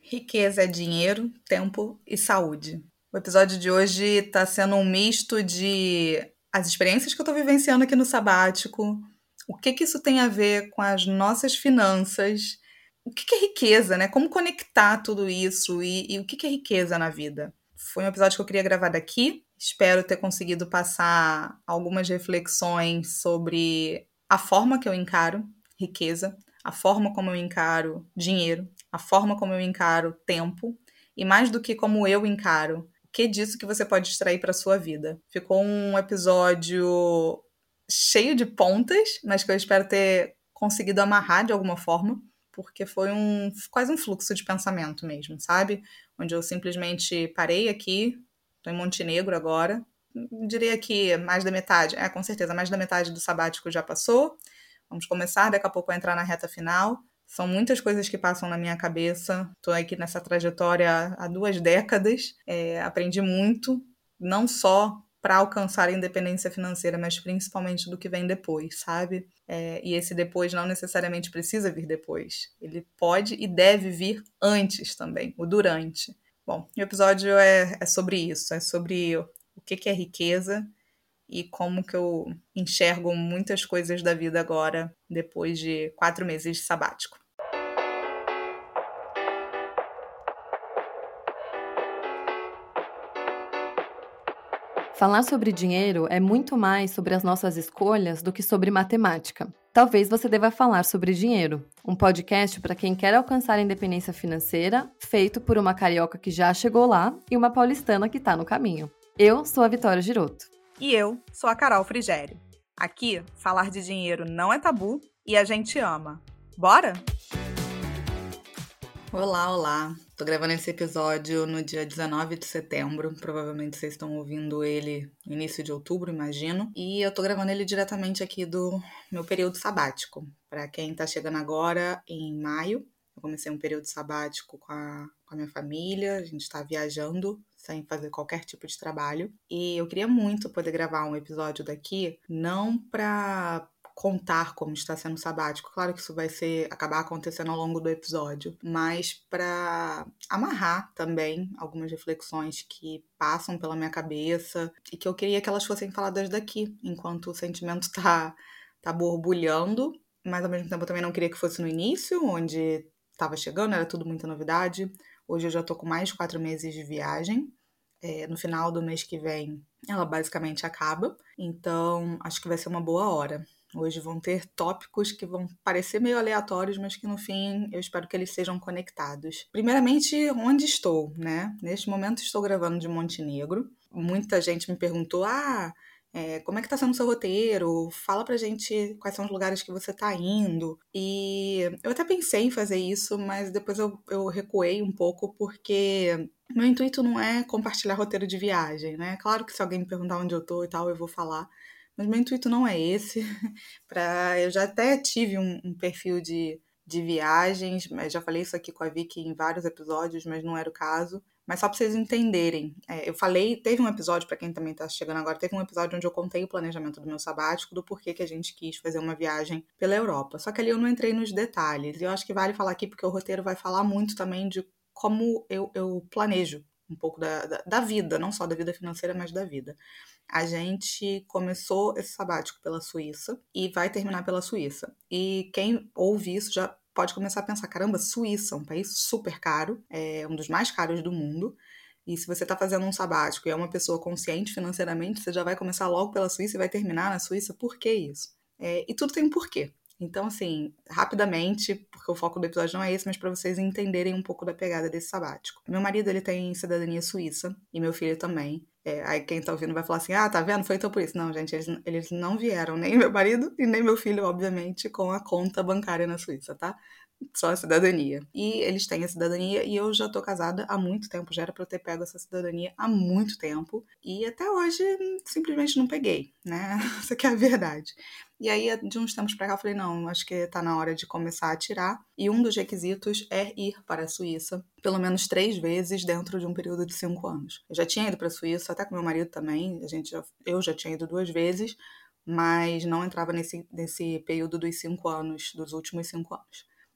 Riqueza é dinheiro, tempo e saúde. O episódio de hoje está sendo um misto de as experiências que eu estou vivenciando aqui no sabático, o que isso tem a ver com as nossas finanças, o que é riqueza, né? Como conectar tudo isso e o que é riqueza na vida. Foi um episódio que eu queria gravar daqui. Espero ter conseguido passar algumas reflexões sobre a forma que eu encaro riqueza, a forma como eu encaro dinheiro, a forma como eu encaro tempo e mais do que como eu encaro, o que disso que você pode extrair para sua vida. Ficou um episódio cheio de pontas, mas que eu espero ter conseguido amarrar de alguma forma, porque foi quase um fluxo de pensamento mesmo, sabe? Onde eu simplesmente parei aqui, estou em Montenegro agora, diria que mais da metade, com certeza, mais da metade do sabático já passou. Vamos começar, daqui a pouco vai entrar na reta final. São muitas coisas que passam na minha cabeça. Estou aqui nessa trajetória há 2 décadas. Aprendi muito, não só para alcançar a independência financeira, mas principalmente do que vem depois, sabe? E esse depois não necessariamente precisa vir depois. Ele pode e deve vir antes também, o durante. Bom, o episódio é sobre isso, é sobre o que é riqueza e como que eu enxergo muitas coisas da vida agora, depois de 4 meses de sabático. Falar sobre dinheiro é muito mais sobre as nossas escolhas do que sobre matemática. Talvez você deva falar sobre dinheiro, um podcast para quem quer alcançar a independência financeira, feito por uma carioca que já chegou lá e uma paulistana que está no caminho. Eu sou a Vitória Giroto. E eu sou a Carol Frigério. Aqui, falar de dinheiro não é tabu e a gente ama. Bora? Olá, olá. Tô gravando esse episódio no dia 19 de setembro. Provavelmente vocês estão ouvindo ele no início de outubro, imagino. E eu tô gravando ele diretamente aqui do meu período sabático. Para quem tá chegando agora, em maio, eu comecei um período sabático com a minha família. A gente tá viajando sem fazer qualquer tipo de trabalho. E eu queria muito poder gravar um episódio daqui, não pra contar como está sendo o sabático. Claro que isso vai acabar acontecendo ao longo do episódio, mas para amarrar também algumas reflexões que passam pela minha cabeça e que eu queria que elas fossem faladas daqui, enquanto o sentimento tá borbulhando, mas ao mesmo tempo eu também não queria que fosse no início, onde estava chegando, era tudo muita novidade. Hoje eu já tô com mais de 4 meses de viagem. No final do mês que vem, ela basicamente acaba. Então, acho que vai ser uma boa hora. Hoje vão ter tópicos que vão parecer meio aleatórios, mas que no fim eu espero que eles sejam conectados. Primeiramente, onde estou, né? Neste momento estou gravando de Montenegro. Muita gente me perguntou, como é que tá sendo o seu roteiro? Fala pra gente quais são os lugares que você tá indo. E eu até pensei em fazer isso, mas depois eu recuei um pouco porque meu intuito não é compartilhar roteiro de viagem, né? Claro que se alguém me perguntar onde eu tô e tal, eu vou falar. Mas meu intuito não é esse. Eu já até tive um perfil de viagens, mas já falei isso aqui com a Vicky em vários episódios, mas não era o caso. Mas só para vocês entenderem, eu falei, teve um episódio, para quem também tá chegando agora, teve um episódio onde eu contei o planejamento do meu sabático, do porquê que a gente quis fazer uma viagem pela Europa. Só que ali eu não entrei nos detalhes. E eu acho que vale falar aqui, porque o roteiro vai falar muito também de como eu planejo um pouco da vida, não só da vida financeira, mas da vida. A gente começou esse sabático pela Suíça e vai terminar pela Suíça. E quem ouve isso já pode começar a pensar, caramba, Suíça, um país super caro, é um dos mais caros do mundo. E se você está fazendo um sabático e é uma pessoa consciente financeiramente, você já vai começar logo pela Suíça e vai terminar na Suíça. Por que isso? E tudo tem um porquê. Então, assim, rapidamente, porque o foco do episódio não é esse, mas para vocês entenderem um pouco da pegada desse sabático. Meu marido, ele tem cidadania suíça e meu filho também. Aí quem tá ouvindo vai falar assim, tá vendo? Foi então por isso. Não, gente, eles não vieram, nem meu marido e nem meu filho, obviamente, com a conta bancária na Suíça, tá? Só a cidadania. E eles têm a cidadania e eu já tô casada há muito tempo, já era pra eu ter pego essa cidadania há muito tempo. E até hoje, simplesmente não peguei, né? Essa que é a verdade. E aí, de uns tempos pra cá, eu falei, não, acho que tá na hora de começar a tirar. E um dos requisitos é ir para a Suíça, pelo menos 3 vezes dentro de um período de 5 anos. Eu já tinha ido pra Suíça, até com meu marido também, eu já tinha ido 2 vezes, mas não entrava nesse período dos 5 anos, dos últimos 5 anos.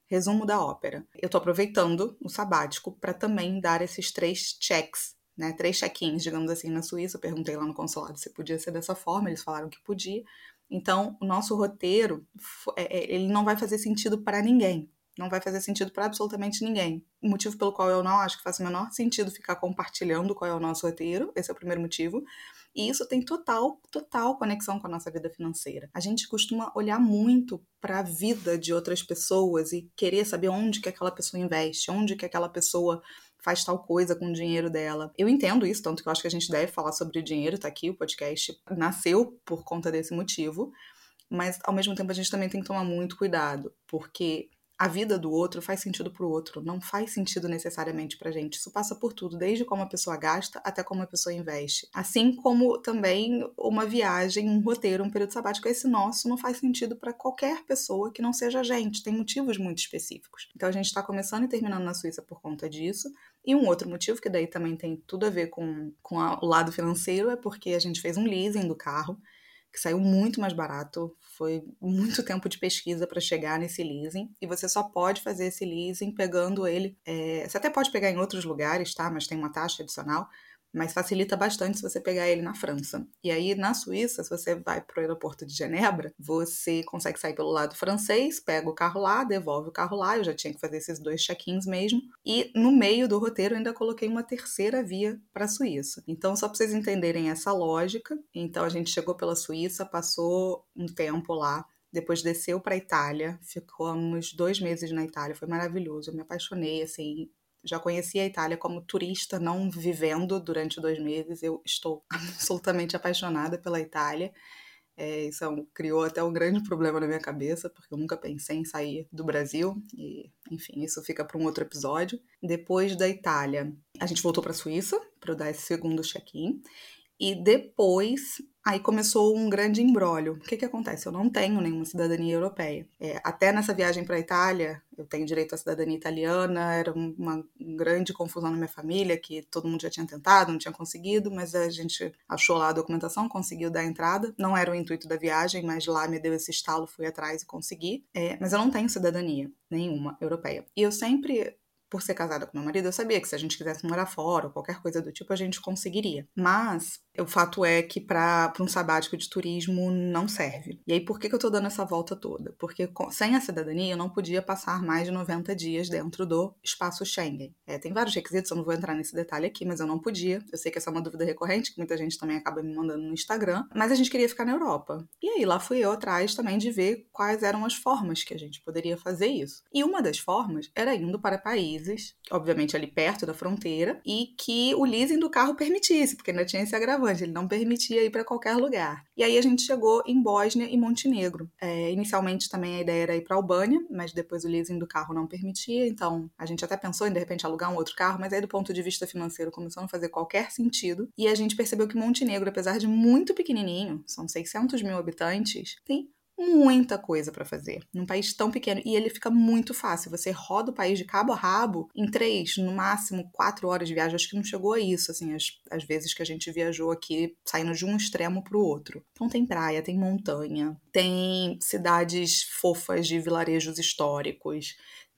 Resumo da ópera. Eu tô aproveitando o sabático para também dar esses 3 checks, né? 3 check-ins, digamos assim, na Suíça. Eu perguntei lá no consulado se podia ser dessa forma, eles falaram que podia. Então, o nosso roteiro, ele não vai fazer sentido para ninguém. Não vai fazer sentido para absolutamente ninguém. O motivo pelo qual eu não acho que faz o menor sentido ficar compartilhando qual é o nosso roteiro, esse é o primeiro motivo. E isso tem total conexão com a nossa vida financeira. A gente costuma olhar muito para a vida de outras pessoas e querer saber onde que aquela pessoa investe, onde que aquela pessoa faz tal coisa com o dinheiro dela. Eu entendo isso, tanto que eu acho que a gente deve falar sobre dinheiro, tá aqui, o podcast nasceu por conta desse motivo, mas ao mesmo tempo a gente também tem que tomar muito cuidado, porque a vida do outro faz sentido pro outro, não faz sentido necessariamente pra gente. Isso passa por tudo, desde como a pessoa gasta até como a pessoa investe. Assim como também uma viagem, um roteiro, um período sabático, esse nosso não faz sentido para qualquer pessoa que não seja a gente, tem motivos muito específicos. Então a gente está começando e terminando na Suíça por conta disso. E um outro motivo, que daí também tem tudo a ver com o lado financeiro, é porque a gente fez um leasing do carro, que saiu muito mais barato. Foi muito tempo de pesquisa para chegar nesse leasing. E você só pode fazer esse leasing pegando ele. Você até pode pegar em outros lugares, tá? Mas tem uma taxa adicional. Mas facilita bastante se você pegar ele na França. E aí, na Suíça, se você vai para o aeroporto de Genebra, você consegue sair pelo lado francês, pega o carro lá, devolve o carro lá. Eu já tinha que fazer esses 2 check-ins mesmo. E no meio do roteiro, eu ainda coloquei uma terceira via para a Suíça. Então, só para vocês entenderem essa lógica. Então, a gente chegou pela Suíça, passou um tempo lá. Depois desceu para a Itália, ficamos 2 meses na Itália, foi maravilhoso, eu me apaixonei, assim, já conhecia a Itália como turista, não vivendo durante 2 meses. Eu estou absolutamente apaixonada pela Itália. Isso criou até um grande problema na minha cabeça, porque eu nunca pensei em sair do Brasil. E, enfim, isso fica para um outro episódio. Depois da Itália, a gente voltou para a Suíça para eu dar esse segundo check-in. E depois, aí começou um grande imbróglio. O que que acontece? Eu não tenho nenhuma cidadania europeia. Até nessa viagem para a Itália, eu tenho direito à cidadania italiana, era uma grande confusão na minha família, que todo mundo já tinha tentado, não tinha conseguido, mas a gente achou lá a documentação, conseguiu dar a entrada. Não era o intuito da viagem, mas lá me deu esse estalo, fui atrás e consegui. Mas eu não tenho cidadania nenhuma europeia. E eu sempre... Por ser casada com meu marido, eu sabia que se a gente quisesse morar fora ou qualquer coisa do tipo, a gente conseguiria. Mas o fato é que para um sabático de turismo não serve. E aí, por que eu tô dando essa volta toda? Porque sem a cidadania, eu não podia passar mais de 90 dias dentro do espaço Schengen. Tem vários requisitos, eu não vou entrar nesse detalhe aqui, mas eu não podia. Eu sei que essa é uma dúvida recorrente, que muita gente também acaba me mandando no Instagram. Mas a gente queria ficar na Europa. E aí, lá fui eu atrás também de ver quais eram as formas que a gente poderia fazer isso. E uma das formas era indo para países, obviamente ali perto da fronteira, e que o leasing do carro permitisse, porque ainda tinha esse agravante, ele não permitia ir para qualquer lugar. E aí a gente chegou em Bósnia e Montenegro. Inicialmente também a ideia era ir para Albânia, mas depois o leasing do carro não permitia, então a gente até pensou em de repente alugar um outro carro, mas aí do ponto de vista financeiro começou a não fazer qualquer sentido, e a gente percebeu que Montenegro, apesar de muito pequenininho, são 600 mil habitantes, tem muita coisa para fazer num país tão pequeno, e ele fica muito fácil. Você roda o país de cabo a rabo em 3, no máximo 4 horas de viagem. Acho que não chegou a isso, assim, as vezes que a gente viajou aqui, saindo de um extremo pro outro. Então tem praia, tem montanha, tem cidades fofas de vilarejos históricos,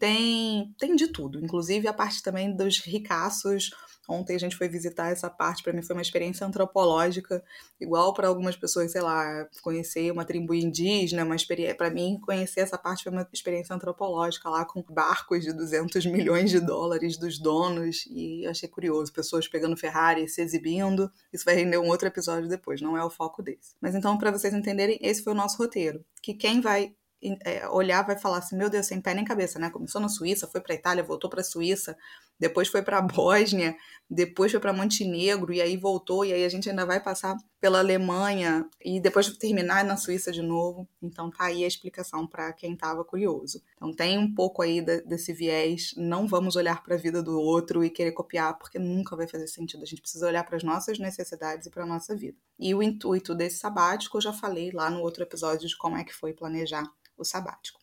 tem de tudo, inclusive a parte também dos ricaços. Ontem a gente foi visitar essa parte, para mim foi uma experiência antropológica, igual para algumas pessoas, sei lá, conhecer uma tribo indígena, para mim conhecer essa parte foi uma experiência antropológica lá com barcos de 200 milhões de dólares dos donos, e eu achei curioso, pessoas pegando Ferrari, se exibindo. Isso vai render um outro episódio depois, não é o foco desse. Mas então, para vocês entenderem, esse foi o nosso roteiro, que quem vai olhar vai falar assim, meu Deus, sem pé nem cabeça, né? Começou na Suíça, foi para Itália, voltou para Suíça, depois foi para Bósnia, depois foi para Montenegro, e aí voltou, e aí a gente ainda vai passar pela Alemanha e depois terminar na Suíça de novo. Então tá aí a explicação para quem estava curioso. Então tem um pouco aí desse viés, não vamos olhar para a vida do outro e querer copiar, porque nunca vai fazer sentido. A gente precisa olhar para as nossas necessidades e para a nossa vida. E o intuito desse sabático, eu já falei lá no outro episódio de como é que foi planejar o sabático.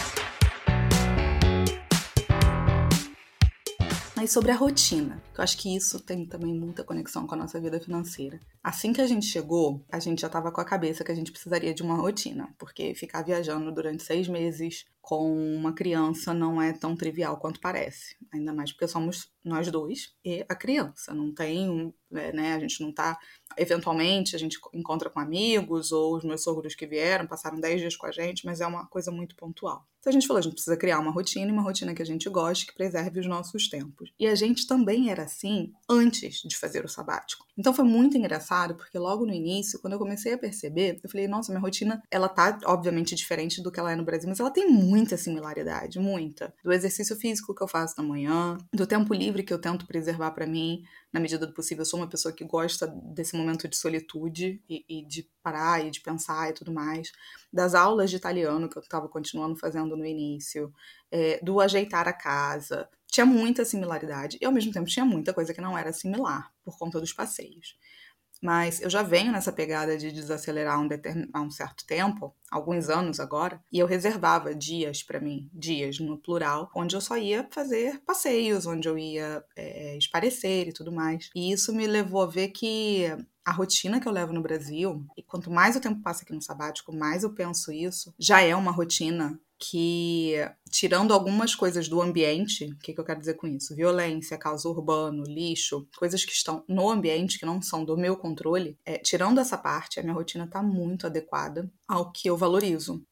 Mas sobre a rotina, que eu acho que isso tem também muita conexão com a nossa vida financeira. Assim que a gente chegou, a gente já estava com a cabeça que a gente precisaria de uma rotina, porque ficar viajando durante 6 meses com uma criança não é tão trivial quanto parece. Ainda mais porque somos nós dois e a criança. Não tem, né, a gente não tá... Eventualmente a gente encontra com amigos ou os meus sogros que vieram, passaram 10 dias com a gente, mas é uma coisa muito pontual. Então a gente falou, a gente precisa criar uma rotina que a gente goste, que preserve os nossos tempos. E a gente também era assim antes de fazer o sabático. Então foi muito engraçado, porque logo no início, quando eu comecei a perceber, eu falei, nossa, minha rotina, ela tá obviamente diferente do que ela é no Brasil, mas ela tem muita similaridade, muita. Do exercício físico que eu faço da manhã, do tempo livre que eu tento preservar pra mim, na medida do possível. Eu sou uma pessoa que gosta desse momento de solitude e de parar e de pensar e tudo mais. Das aulas de italiano que eu estava continuando fazendo no início, do ajeitar a casa. Tinha muita similaridade e, ao mesmo tempo, tinha muita coisa que não era similar por conta dos passeios. Mas eu já venho nessa pegada de desacelerar há um certo tempo, alguns anos agora, e eu reservava dias para mim, dias no plural, onde eu só ia fazer passeios, onde eu ia espairecer e tudo mais. E isso me levou a ver que a rotina que eu levo no Brasil, e quanto mais o tempo passa aqui no sabático, mais eu penso isso, já é uma rotina que, tirando algumas coisas do ambiente, o que eu quero dizer com isso? Violência, caos urbano, lixo, coisas que estão no ambiente, que não são do meu controle, tirando essa parte, a minha rotina está muito adequada ao que eu valorizo.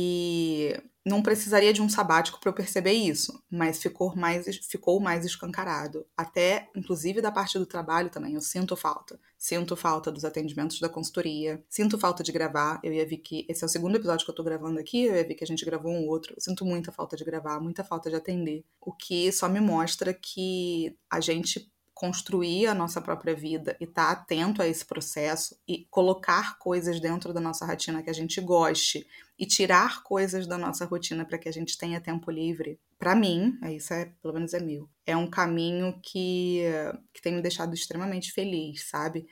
E não precisaria de um sabático para eu perceber isso, mas ficou mais escancarado. Até, inclusive, da parte do trabalho também, eu sinto falta. Sinto falta dos atendimentos da consultoria, sinto falta de gravar. Eu ia ver que esse é o segundo episódio que eu tô gravando aqui, eu ia ver que a gente gravou um outro. Eu sinto muita falta de gravar, muita falta de atender. O que só me mostra que a gente construir a nossa própria vida e estar atento a esse processo e colocar coisas dentro da nossa rotina que a gente goste e tirar coisas da nossa rotina para que a gente tenha tempo livre, para mim, pelo menos é meu, é um caminho que tem me deixado extremamente feliz, sabe?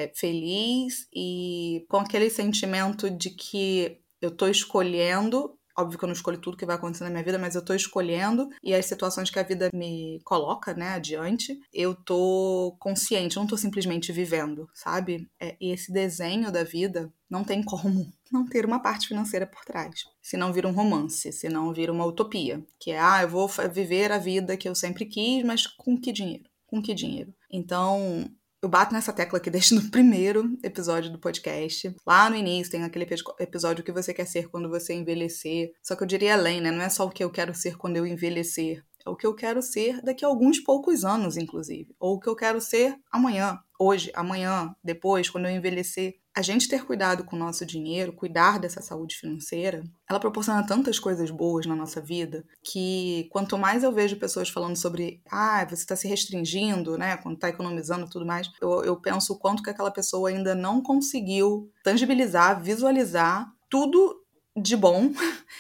Feliz e com aquele sentimento de que eu tô escolhendo. Óbvio que eu não escolho tudo que vai acontecer na minha vida, mas eu tô escolhendo e as situações que a vida me coloca, né, adiante, eu tô consciente, eu não tô simplesmente vivendo, sabe? E esse desenho da vida não tem como não ter uma parte financeira por trás. Se não vira um romance, se não vira uma utopia, que é, eu vou viver a vida que eu sempre quis, mas com que dinheiro? Com que dinheiro? Então, eu bato nessa tecla aqui desde o primeiro episódio do podcast. Lá no início tem aquele episódio, o que você quer ser quando você envelhecer. Só que eu diria além, né? Não é só o que eu quero ser quando eu envelhecer. É o que eu quero ser daqui a alguns poucos anos, inclusive. Ou o que eu quero ser amanhã, hoje, amanhã, depois, quando eu envelhecer. A gente ter cuidado com o nosso dinheiro, cuidar dessa saúde financeira, ela proporciona tantas coisas boas na nossa vida que quanto mais eu vejo pessoas falando sobre você está se restringindo, né, quando está economizando e tudo mais, eu penso o quanto que aquela pessoa ainda não conseguiu tangibilizar, visualizar tudo de bom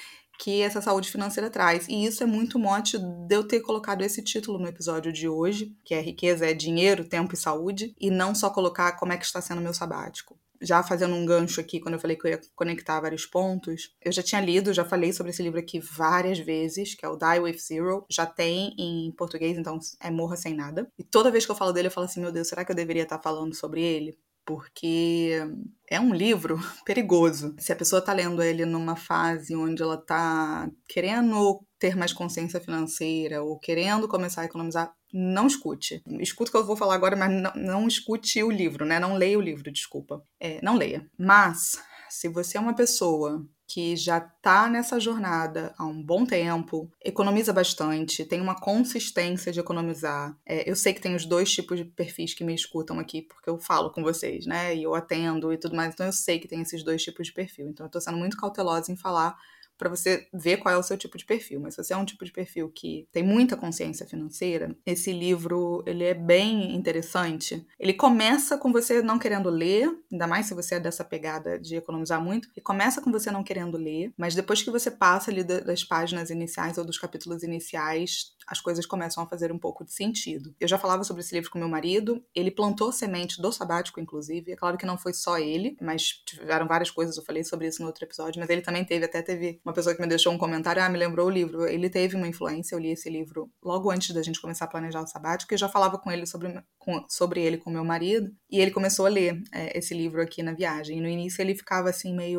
que essa saúde financeira traz. E isso é muito mote de eu ter colocado esse título no episódio de hoje, que é riqueza é dinheiro, tempo e saúde, e não só colocar como é que está sendo o meu sabático. Já fazendo um gancho aqui, quando eu falei que eu ia conectar vários pontos, eu já tinha lido, já falei sobre esse livro aqui várias vezes, que é o Die With Zero, já tem em português, então é Morra Sem Nada. E toda vez que eu falo dele, eu falo assim, meu Deus, será que eu deveria estar falando sobre ele? Porque é um livro perigoso. Se a pessoa tá lendo ele numa fase onde ela tá querendo ter mais consciência financeira ou querendo começar a economizar, não escute. Escuta o que eu vou falar agora, mas não escute o livro, né? Não leia o livro, desculpa. Não leia. Mas, se você é uma pessoa que já tá nessa jornada há um bom tempo, economiza bastante, tem uma consistência de economizar. Eu sei que tem os dois tipos de perfis que me escutam aqui, porque eu falo com vocês, né? E eu atendo e tudo mais, então eu sei que tem esses dois tipos de perfil. Então eu tô sendo muito cautelosa em falar para você ver qual é o seu tipo de perfil. Mas se você é um tipo de perfil que tem muita consciência financeira, esse livro, ele é bem interessante. Ele começa com você não querendo ler, ainda mais se você é dessa pegada de economizar muito, e começa com você não querendo ler, mas depois que você passa ali das páginas iniciais ou dos capítulos iniciais, as coisas começam a fazer um pouco de sentido. Eu já falava sobre esse livro com meu marido, ele plantou semente do sabático, inclusive. É claro que não foi só ele, mas tiveram várias coisas, eu falei sobre isso no outro episódio, mas ele também teve uma pessoa que me deixou um comentário, me lembrou o livro. Ele teve uma influência, eu li esse livro logo antes da gente começar a planejar o sabático, e eu já falava com ele sobre ele com meu marido, e ele começou a ler esse livro aqui na viagem. E no início ele ficava assim meio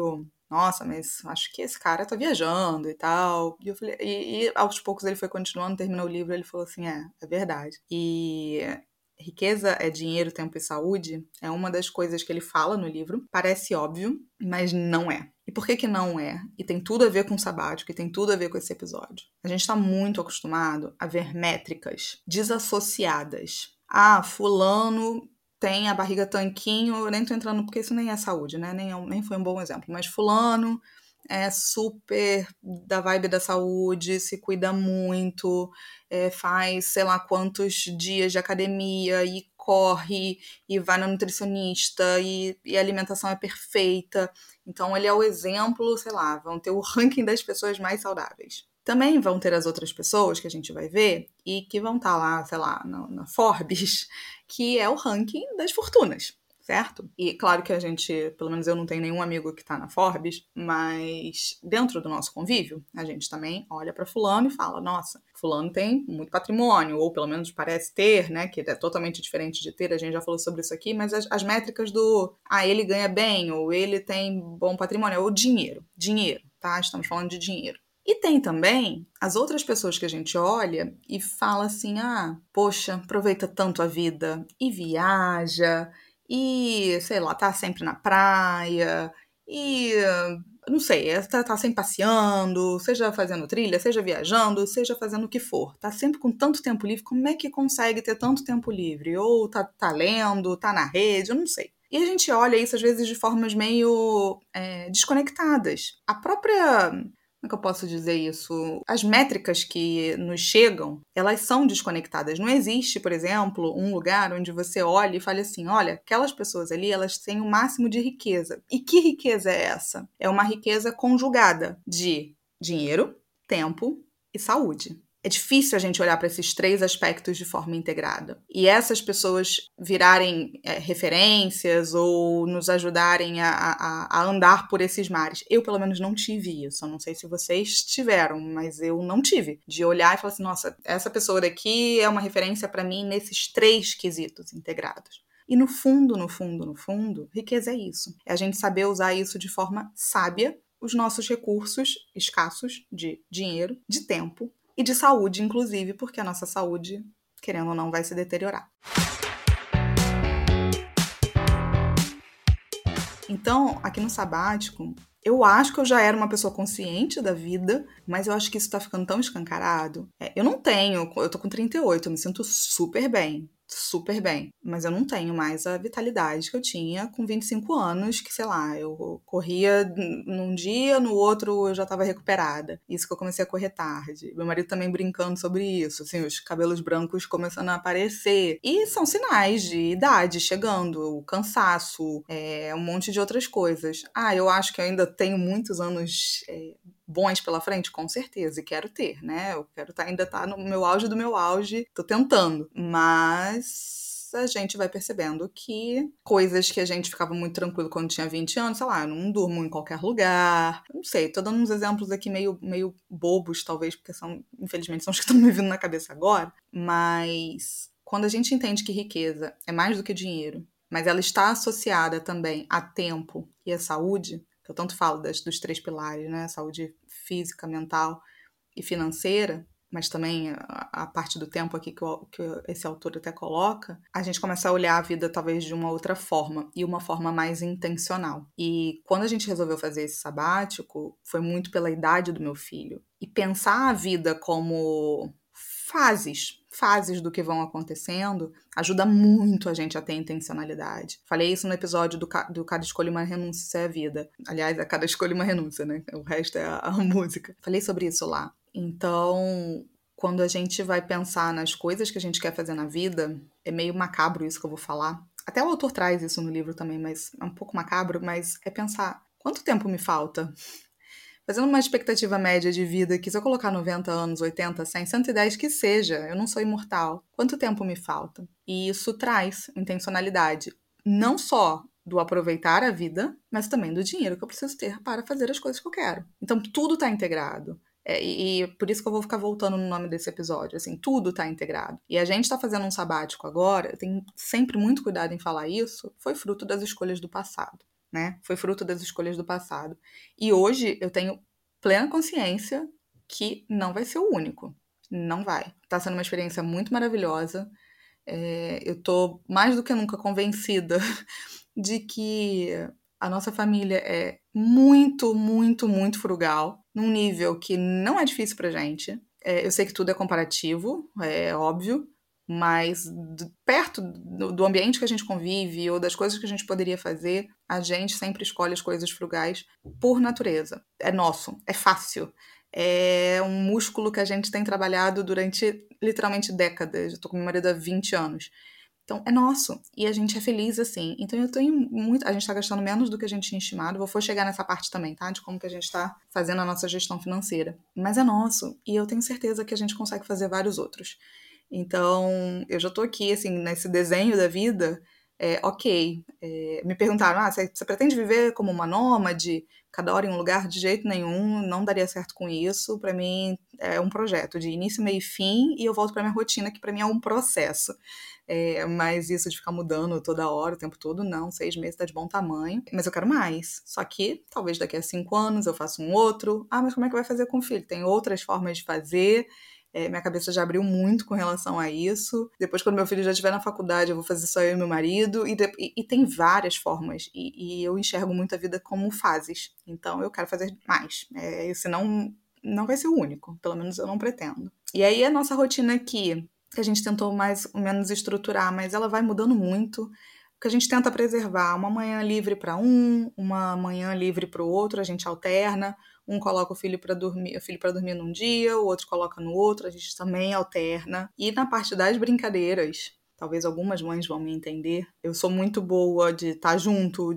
nossa, mas acho que esse cara tá viajando e tal. E eu falei, e aos poucos ele foi continuando, terminou o livro, ele falou assim, é verdade. E riqueza é dinheiro, tempo e saúde é uma das coisas que ele fala no livro. Parece óbvio, mas não é. E por que que não é? E tem tudo a ver com o sabático, e tem tudo a ver com esse episódio. A gente tá muito acostumado a ver métricas desassociadas. Ah, fulano tem a barriga tanquinho, eu nem tô entrando porque isso nem é saúde, né? Nem foi um bom exemplo. Mas fulano é super da vibe da saúde, se cuida muito, faz sei lá quantos dias de academia e corre e vai na nutricionista e a alimentação é perfeita. Então ele é o exemplo, sei lá, vão ter o ranking das pessoas mais saudáveis. Também vão ter as outras pessoas que a gente vai ver e que vão estar lá, sei lá, na Forbes, que é o ranking das fortunas, certo? E claro que a gente, pelo menos eu não tenho nenhum amigo que tá na Forbes, mas dentro do nosso convívio, a gente também olha para fulano e fala, nossa, fulano tem muito patrimônio, ou pelo menos parece ter, né, que é totalmente diferente de ter, a gente já falou sobre isso aqui, mas as métricas do, ele ganha bem, ou ele tem bom patrimônio, ou dinheiro, tá? Estamos falando de dinheiro. E tem também as outras pessoas que a gente olha e fala assim, poxa, aproveita tanto a vida e viaja, e sei lá, tá sempre na praia, e não sei, tá sempre passeando, seja fazendo trilha, seja viajando, seja fazendo o que for. Tá sempre com tanto tempo livre, como é que consegue ter tanto tempo livre? Ou tá lendo, tá na rede, eu não sei. E a gente olha isso às vezes de formas meio desconectadas. A própria, como é que eu posso dizer isso? As métricas que nos chegam, elas são desconectadas. Não existe, por exemplo, um lugar onde você olha e fale assim, olha, aquelas pessoas ali, elas têm o máximo de riqueza. E que riqueza é essa? É uma riqueza conjugada de dinheiro, tempo e saúde. É difícil a gente olhar para esses três aspectos de forma integrada. E essas pessoas virarem referências ou nos ajudarem a andar por esses mares. Eu, pelo menos, não tive isso. Eu não sei se vocês tiveram, mas eu não tive. De olhar e falar assim, nossa, essa pessoa daqui é uma referência para mim nesses três quesitos integrados. E no fundo, riqueza é isso. É a gente saber usar isso de forma sábia, os nossos recursos escassos de dinheiro, de tempo, e de saúde, inclusive, porque a nossa saúde, querendo ou não, vai se deteriorar. Então, aqui no sabático, eu acho que eu já era uma pessoa consciente da vida, mas eu acho que isso tá ficando tão escancarado. Eu tô com 38, eu me sinto super bem. Super bem, mas eu não tenho mais a vitalidade que eu tinha com 25 anos, que sei lá, eu corria num dia, no outro eu já estava recuperada. Isso que eu comecei a correr tarde. Meu marido também brincando sobre isso, assim, os cabelos brancos começando a aparecer. E são sinais de idade chegando, o cansaço, um monte de outras coisas. Eu acho que eu ainda tenho muitos anos bons pela frente, com certeza, e quero ter, né? Eu quero ainda estar no meu auge do meu auge, tô tentando, mas a gente vai percebendo que coisas que a gente ficava muito tranquilo quando tinha 20 anos, sei lá, eu não durmo em qualquer lugar, não sei, tô dando uns exemplos aqui meio bobos, talvez, porque infelizmente, são os que estão me vindo na cabeça agora, mas quando a gente entende que riqueza é mais do que dinheiro, mas ela está associada também a tempo e a saúde, que eu tanto falo dos três pilares, né? Saúde física, mental e financeira, mas também a parte do tempo aqui que esse autor até coloca, a gente começa a olhar a vida talvez de uma outra forma, e uma forma mais intencional. E quando a gente resolveu fazer esse sabático, foi muito pela idade do meu filho. E pensar a vida como fases do que vão acontecendo, ajuda muito a gente a ter intencionalidade. Falei isso no episódio do Cada Escolha Uma Renúncia é a Vida. Aliás, é Cada Escolha Uma Renúncia, né? O resto é a música. Falei sobre isso lá. Então, quando a gente vai pensar nas coisas que a gente quer fazer na vida, é meio macabro isso que eu vou falar. Até o autor traz isso no livro também, mas é um pouco macabro, mas é pensar, quanto tempo me falta? Fazendo uma expectativa média de vida que se eu colocar 90 anos, 80, 100, 110 que seja, eu não sou imortal. Quanto tempo me falta? E isso traz intencionalidade, não só do aproveitar a vida, mas também do dinheiro que eu preciso ter para fazer as coisas que eu quero. Então tudo está integrado. E por isso que eu vou ficar voltando no nome desse episódio, assim, tudo tá integrado. E a gente tá fazendo um sabático agora, eu tenho sempre muito cuidado em falar isso, foi fruto das escolhas do passado. né? Foi fruto das escolhas do passado. E hoje eu tenho plena consciência que não vai ser o único. Não vai. Tá sendo uma experiência muito maravilhosa. Eu tô mais do que nunca convencida de que a nossa família é muito, muito, muito frugal, num nível que não é difícil pra gente. Eu sei que tudo é comparativo, é óbvio, mas perto do ambiente que a gente convive ou das coisas que a gente poderia fazer, a gente sempre escolhe as coisas frugais por natureza. É nosso, é fácil. É um músculo que a gente tem trabalhado durante literalmente décadas. Eu tô com meu marido há 20 anos. Então, é nosso. E a gente é feliz assim. Então, eu tenho muito. A gente tá gastando menos do que a gente tinha estimado. Vou chegar nessa parte também, tá? De como que a gente tá fazendo a nossa gestão financeira. Mas é nosso. E eu tenho certeza que a gente consegue fazer vários outros. Então, eu já tô aqui, assim, nesse desenho da vida. Ok. Me perguntaram: você pretende viver como uma nômade? Cada hora em um lugar? De jeito nenhum. Não daria certo com isso. Pra mim, é um projeto de início, meio e fim. E eu volto pra minha rotina, que pra mim é um processo. Mas isso de ficar mudando toda hora, o tempo todo, não. 6 meses tá de bom tamanho. Mas eu quero mais. Só que talvez daqui a 5 anos eu faça um outro. Mas como é que vai fazer com o filho? Tem outras formas de fazer. Minha cabeça já abriu muito com relação a isso. Depois, quando meu filho já estiver na faculdade, eu vou fazer só eu e meu marido. E tem várias formas. E eu enxergo muito a vida como fases. Então, eu quero fazer mais. Senão, não vai ser o único. Pelo menos eu não pretendo. E aí, a nossa rotina aqui, que a gente tentou mais ou menos estruturar, mas ela vai mudando muito. O que a gente tenta preservar, uma manhã livre para um, uma manhã livre para o outro, a gente alterna. Um coloca o filho para dormir num dia, o outro coloca no outro, a gente também alterna. E na parte das brincadeiras, talvez algumas mães vão me entender, eu sou muito boa de estar junto,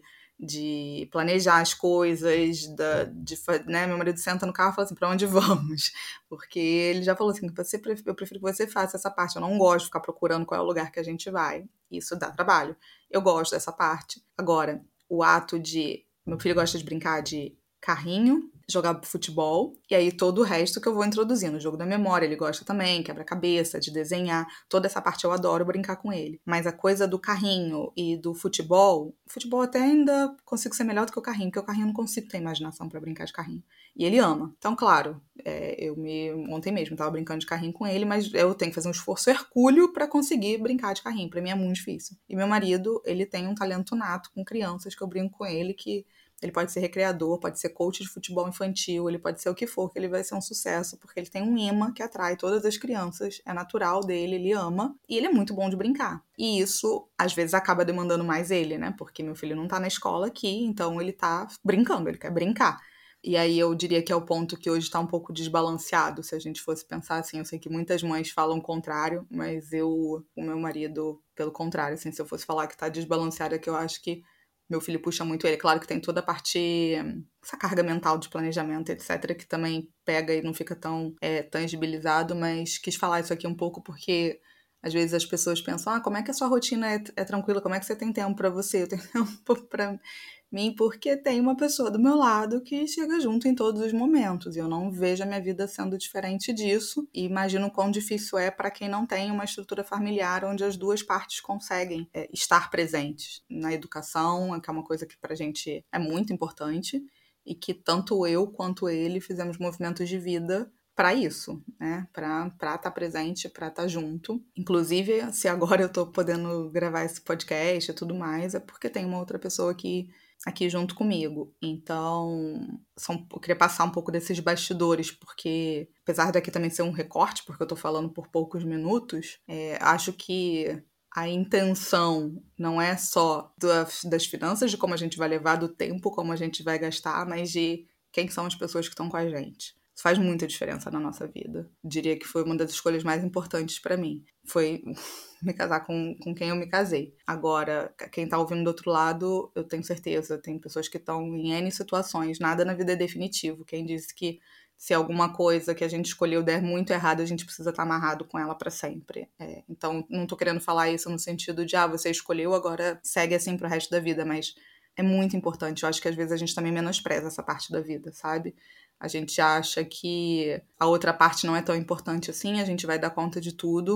de planejar as coisas, né? Meu marido senta no carro e fala assim, pra onde vamos? Porque ele já falou assim, eu prefiro que você faça essa parte, eu não gosto de ficar procurando qual é o lugar que a gente vai. Isso dá trabalho. Eu gosto dessa parte. Agora, o ato de... Meu filho gosta de brincar de carrinho, jogar futebol, e aí todo o resto que eu vou introduzindo. O jogo da memória ele gosta também, quebra-cabeça, de desenhar. Toda essa parte eu adoro brincar com ele. Mas a coisa do carrinho e do futebol até ainda consigo ser melhor do que o carrinho, porque o carrinho eu não consigo ter imaginação pra brincar de carrinho. E ele ama. Então, claro, ontem mesmo tava brincando de carrinho com ele, mas eu tenho que fazer um esforço hercúleo pra conseguir brincar de carrinho. Pra mim é muito difícil. E meu marido, ele tem um talento nato com crianças, que eu brinco com ele, que ele pode ser recreador, pode ser coach de futebol infantil, ele pode ser o que for, que ele vai ser um sucesso, porque ele tem um imã que atrai todas as crianças, é natural dele, ele ama, e ele é muito bom de brincar. E isso, às vezes, acaba demandando mais ele, né? Porque meu filho não tá na escola aqui, então ele tá brincando, ele quer brincar. E aí eu diria que é o ponto que hoje tá um pouco desbalanceado, se a gente fosse pensar assim. Eu sei que muitas mães falam o contrário, mas o meu marido, pelo contrário, assim, se eu fosse falar que tá desbalanceado, é que eu acho que meu filho puxa muito ele. Claro que tem toda a parte, essa carga mental de planejamento, etc., que também pega e não fica tão tangibilizado, mas quis falar isso aqui um pouco porque às vezes as pessoas pensam, como é que a sua rotina é tranquila, como é que você tem tempo pra você? Eu tenho tempo pra mim porque tem uma pessoa do meu lado que chega junto em todos os momentos, e eu não vejo a minha vida sendo diferente disso, e imagino quão difícil é para quem não tem uma estrutura familiar onde as duas partes conseguem estar presentes na educação, que é uma coisa que pra gente é muito importante, e que tanto eu quanto ele fizemos movimentos de vida para isso, né? Para estar presente, para estar junto. Inclusive, se agora eu tô podendo gravar esse podcast e tudo mais, é porque tem uma outra pessoa aqui junto comigo. Então, eu queria passar um pouco desses bastidores, porque apesar daqui também ser um recorte, porque eu tô falando por poucos minutos, acho que a intenção não é só das finanças, de como a gente vai levar, do tempo, como a gente vai gastar, mas de quem são as pessoas que estão com a gente. Isso faz muita diferença na nossa vida. Diria que foi uma das escolhas mais importantes para mim. Foi me casar com quem eu me casei. Agora, quem tá ouvindo do outro lado, eu tenho certeza, tem pessoas que estão em N situações, nada na vida é definitivo. Quem disse que se alguma coisa que a gente escolheu der muito errado, a gente precisa estar amarrado com ela para sempre. Então, não tô querendo falar isso no sentido de, você escolheu, agora segue assim pro resto da vida, mas é muito importante. Eu acho que às vezes a gente também menospreza essa parte da vida, sabe? A gente acha que a outra parte não é tão importante assim, a gente vai dar conta de tudo.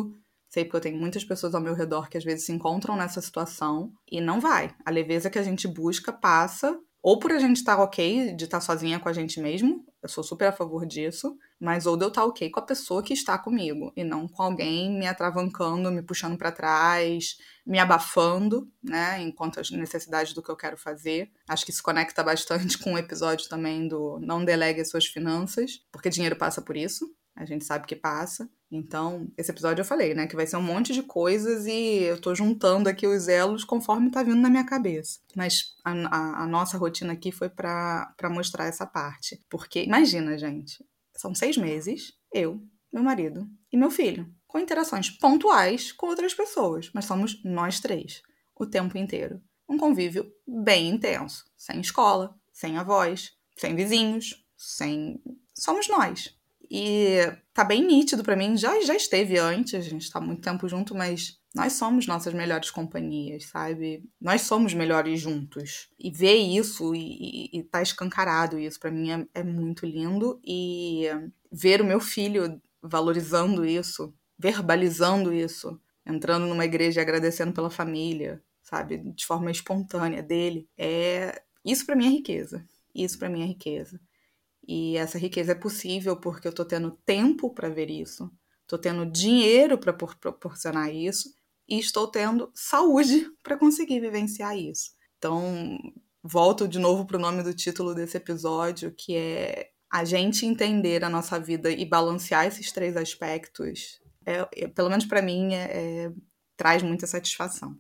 Sei porque eu tenho muitas pessoas ao meu redor que às vezes se encontram nessa situação e não vai. A leveza que a gente busca passa ou por a gente estar ok de estar sozinha com a gente mesmo, eu sou super a favor disso, mas ou de eu estar ok com a pessoa que está comigo e não com alguém me atravancando, me puxando pra trás, me abafando, né, enquanto as necessidades do que eu quero fazer. Acho que isso conecta bastante com o episódio também do não delegue as suas finanças, porque dinheiro passa por isso. A gente sabe que passa. Então, esse episódio eu falei, né? Que vai ser um monte de coisas e eu tô juntando aqui os elos conforme tá vindo na minha cabeça. Mas a nossa rotina aqui foi pra mostrar essa parte. Porque, imagina, gente, são 6 meses, eu, meu marido e meu filho, com interações pontuais com outras pessoas. Mas somos nós 3, o tempo inteiro. Um convívio bem intenso. Sem escola, sem avós, sem vizinhos, sem... Somos nós. E tá bem nítido pra mim, já esteve antes, a gente tá muito tempo junto, mas nós somos nossas melhores companhias, sabe? Nós somos melhores juntos. E ver isso e tá escancarado isso, pra mim é muito lindo. E ver o meu filho valorizando isso, verbalizando isso, entrando numa igreja e agradecendo pela família, sabe? De forma espontânea dele, isso pra mim é riqueza. Isso pra mim é riqueza. E essa riqueza é possível porque eu tô tendo tempo para ver isso, tô tendo dinheiro para proporcionar isso e estou tendo saúde para conseguir vivenciar isso. Então, volto de novo pro nome do título desse episódio, que é a gente entender a nossa vida e balancear esses 3 aspectos. Pelo menos para mim, traz muita satisfação.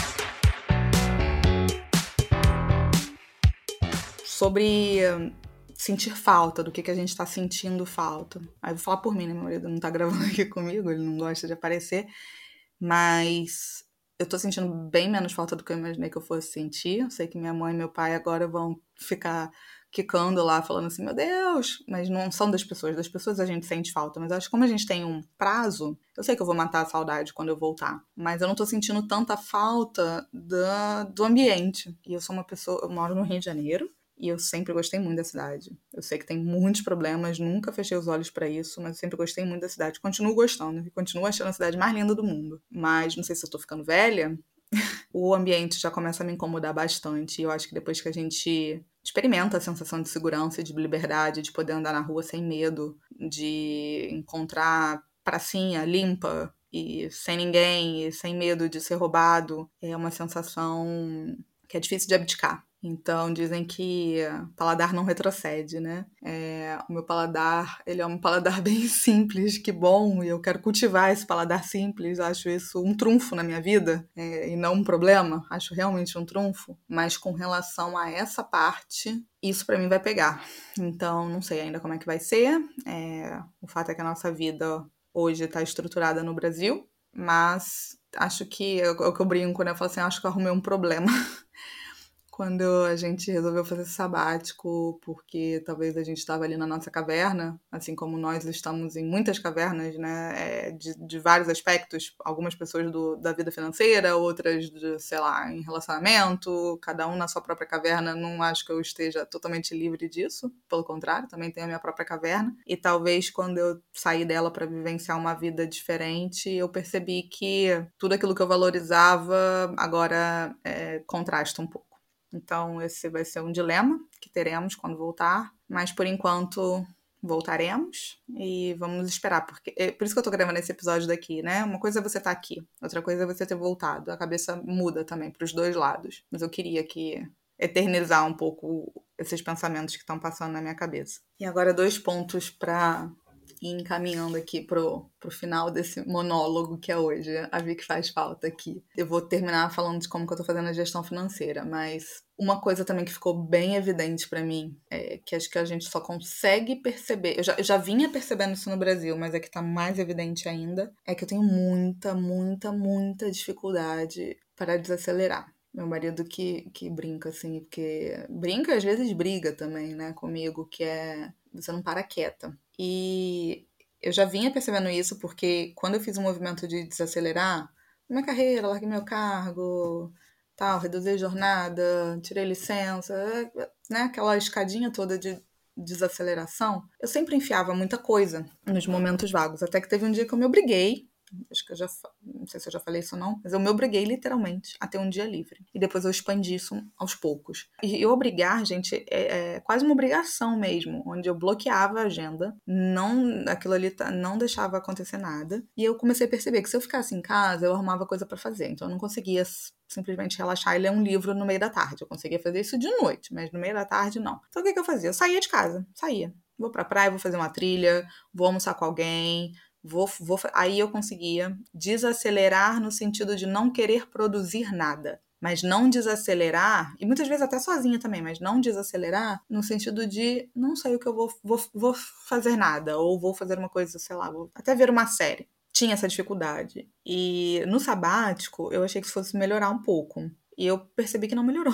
Sobre sentir falta, do que a gente tá sentindo falta. Aí eu vou falar por mim, né? Meu marido não tá gravando aqui comigo, ele não gosta de aparecer, mas eu tô sentindo bem menos falta do que eu imaginei que eu fosse sentir. Eu sei que minha mãe e meu pai agora vão ficar quicando lá, falando assim, meu Deus, mas não são das pessoas a gente sente falta, mas acho que como a gente tem um prazo, eu sei que eu vou matar a saudade quando eu voltar, mas eu não tô sentindo tanta falta do ambiente. E eu sou uma pessoa, eu moro no Rio de Janeiro, e eu sempre gostei muito da cidade. Eu sei que tem muitos problemas, nunca fechei os olhos pra isso, mas eu sempre gostei muito da cidade. Continuo gostando e continuo achando a cidade mais linda do mundo. Mas não sei se eu tô ficando velha, o ambiente já começa a me incomodar bastante. E eu acho que depois que a gente experimenta a sensação de segurança e de liberdade, de poder andar na rua sem medo, de encontrar pracinha limpa e sem ninguém, e sem medo de ser roubado, é uma sensação que é difícil de abdicar. Então dizem que paladar não retrocede, né? O meu paladar, ele é um paladar bem simples, que bom, e eu quero cultivar esse paladar simples, acho isso um trunfo na minha vida, e não um problema, acho realmente um trunfo, mas com relação a essa parte, isso pra mim vai pegar. Então não sei ainda como é que vai ser, o fato é que a nossa vida hoje tá estruturada no Brasil, mas acho que é o que eu brinco, né? Eu falo assim, acho que eu arrumei um problema quando a gente resolveu fazer sabático, porque talvez a gente estava ali na nossa caverna, assim como nós estamos em muitas cavernas, né, de vários aspectos, algumas pessoas da vida financeira, outras, sei lá, em relacionamento, cada um na sua própria caverna. Não acho que eu esteja totalmente livre disso, pelo contrário, também tenho a minha própria caverna, e talvez quando eu saí dela para vivenciar uma vida diferente, eu percebi que tudo aquilo que eu valorizava agora contrasta um pouco. Então, esse vai ser um dilema que teremos quando voltar, mas por enquanto voltaremos e vamos esperar, porque por isso que eu tô gravando esse episódio daqui, né? Uma coisa é você estar aqui, outra coisa é você ter voltado. A cabeça muda também pros 2 lados, mas eu queria eternizar um pouco esses pensamentos que estão passando na minha cabeça. E agora 2 pontos para ir encaminhando aqui pro final desse monólogo que é hoje. A Vi que faz falta aqui. Eu vou terminar falando de como que eu tô fazendo a gestão financeira, mas uma coisa também que ficou bem evidente pra mim, que acho que a gente só consegue perceber, eu já vinha percebendo isso no Brasil, mas é que tá mais evidente ainda, é que eu tenho muita, muita, muita dificuldade para desacelerar. Meu marido que brinca, assim, porque brinca e às vezes briga também, né, comigo, que você não para quieta. E eu já vinha percebendo isso porque quando eu fiz o movimento de desacelerar, minha carreira, larguei meu cargo, tal, reduzi a jornada, tirei licença, né, aquela escadinha toda de desaceleração, eu sempre enfiava muita coisa nos momentos vagos, até que teve um dia que eu me obriguei Acho que não sei se eu já falei isso ou não, mas eu me obriguei literalmente a ter um dia livre. E depois eu expandi isso aos poucos. E eu obrigar, gente, é quase uma obrigação mesmo, onde eu bloqueava a agenda, aquilo ali não deixava acontecer nada. E eu comecei a perceber que se eu ficasse em casa, eu arrumava coisa pra fazer. Então eu não conseguia simplesmente relaxar e ler um livro no meio da tarde. Eu conseguia fazer isso de noite, mas no meio da tarde não. Então o que eu fazia? Eu saía de casa, saía. Vou pra praia, vou fazer uma trilha, vou almoçar com alguém, aí eu conseguia desacelerar no sentido de não querer produzir nada. Mas não desacelerar, e muitas vezes até sozinha também, mas não desacelerar no sentido de não sei o que eu vou fazer nada, ou vou fazer uma coisa, sei lá, vou até ver uma série. Tinha essa dificuldade. E no sabático, eu achei que isso fosse melhorar um pouco. E eu percebi que não melhorou.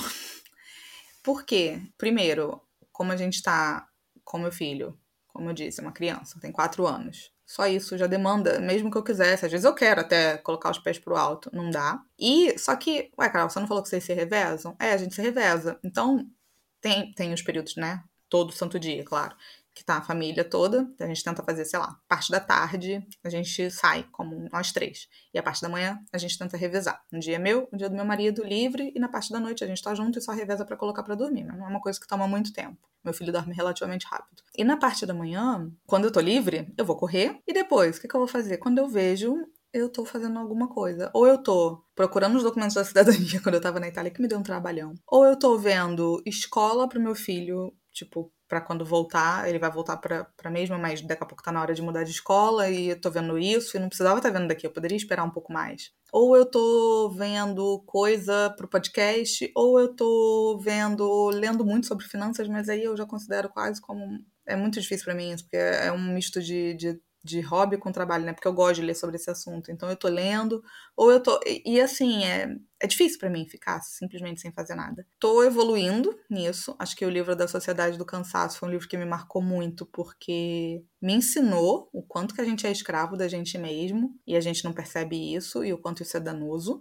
Por quê? Primeiro, como a gente tá com meu filho, como eu disse, é uma criança, tem 4 anos. Só isso já demanda, mesmo que eu quisesse. Às vezes eu quero até colocar os pés pro alto, não dá. E, só que, ué, Carol, você não falou que vocês se revezam? É, a gente se reveza. Então, tem os períodos, né? Todo santo dia, claro. Que tá a família toda. A gente tenta fazer, sei lá, parte da tarde a gente sai, como nós 3. E a parte da manhã a gente tenta revezar. Um dia é meu, um dia é do meu marido, livre. E na parte da noite a gente tá junto e só reveza pra colocar pra dormir. Mas não é uma coisa que toma muito tempo. Meu filho dorme relativamente rápido. E na parte da manhã, quando eu tô livre, eu vou correr. E depois, o que eu vou fazer? Quando eu vejo, eu tô fazendo alguma coisa. Ou eu tô procurando os documentos da cidadania quando eu tava na Itália, que me deu um trabalhão. Ou eu tô vendo escola pro meu filho, tipo, pra quando voltar, ele vai voltar pra mesma, mas daqui a pouco tá na hora de mudar de escola e eu tô vendo isso e não precisava estar vendo daqui, eu poderia esperar um pouco mais. Ou eu tô vendo coisa pro podcast, ou eu tô lendo muito sobre finanças, mas aí eu já considero quase como... É muito difícil pra mim isso, porque é um misto de hobby com trabalho, né? Porque eu gosto de ler sobre esse assunto. Então eu tô lendo, ou eu tô... E assim, é difícil pra mim ficar simplesmente sem fazer nada. Tô evoluindo nisso. Acho que o livro da Sociedade do Cansaço foi um livro que me marcou muito, porque me ensinou o quanto que a gente é escravo da gente mesmo, e a gente não percebe isso, e o quanto isso é danoso.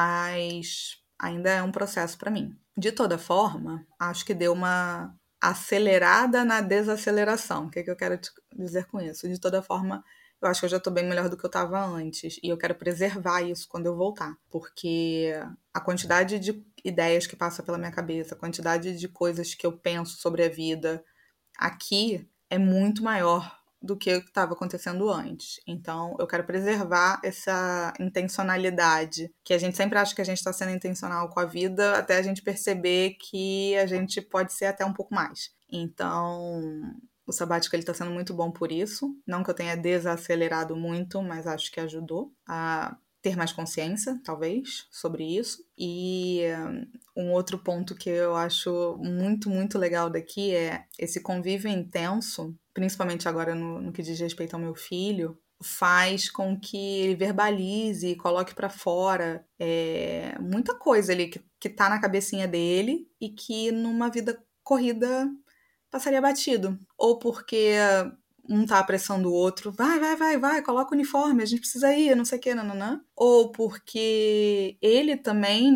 Mas ainda é um processo pra mim. De toda forma, acho que deu uma acelerada na desaceleração. O que eu quero te dizer com isso? De toda forma, eu acho que eu já tô bem melhor do que eu tava antes. E eu quero preservar isso quando eu voltar. Porque a quantidade de ideias que passa pela minha cabeça, a quantidade de coisas que eu penso sobre a vida aqui é muito maior do que o que estava acontecendo antes. Então, eu quero preservar essa intencionalidade, que a gente sempre acha que a gente está sendo intencional com a vida, até a gente perceber que a gente pode ser até um pouco mais. Então, o sabático ele está sendo muito bom por isso. Não que eu tenha desacelerado muito, mas acho que ajudou a ter mais consciência, talvez, sobre isso. E um outro ponto que eu acho muito, muito legal daqui é esse convívio intenso, principalmente agora no que diz respeito ao meu filho, faz com que ele verbalize e coloque pra fora muita coisa ali que tá na cabecinha dele e que numa vida corrida passaria batido. Ou porque um tá apressando o outro, vai, coloca o uniforme, a gente precisa ir, não sei o que, nananã. Ou porque ele também,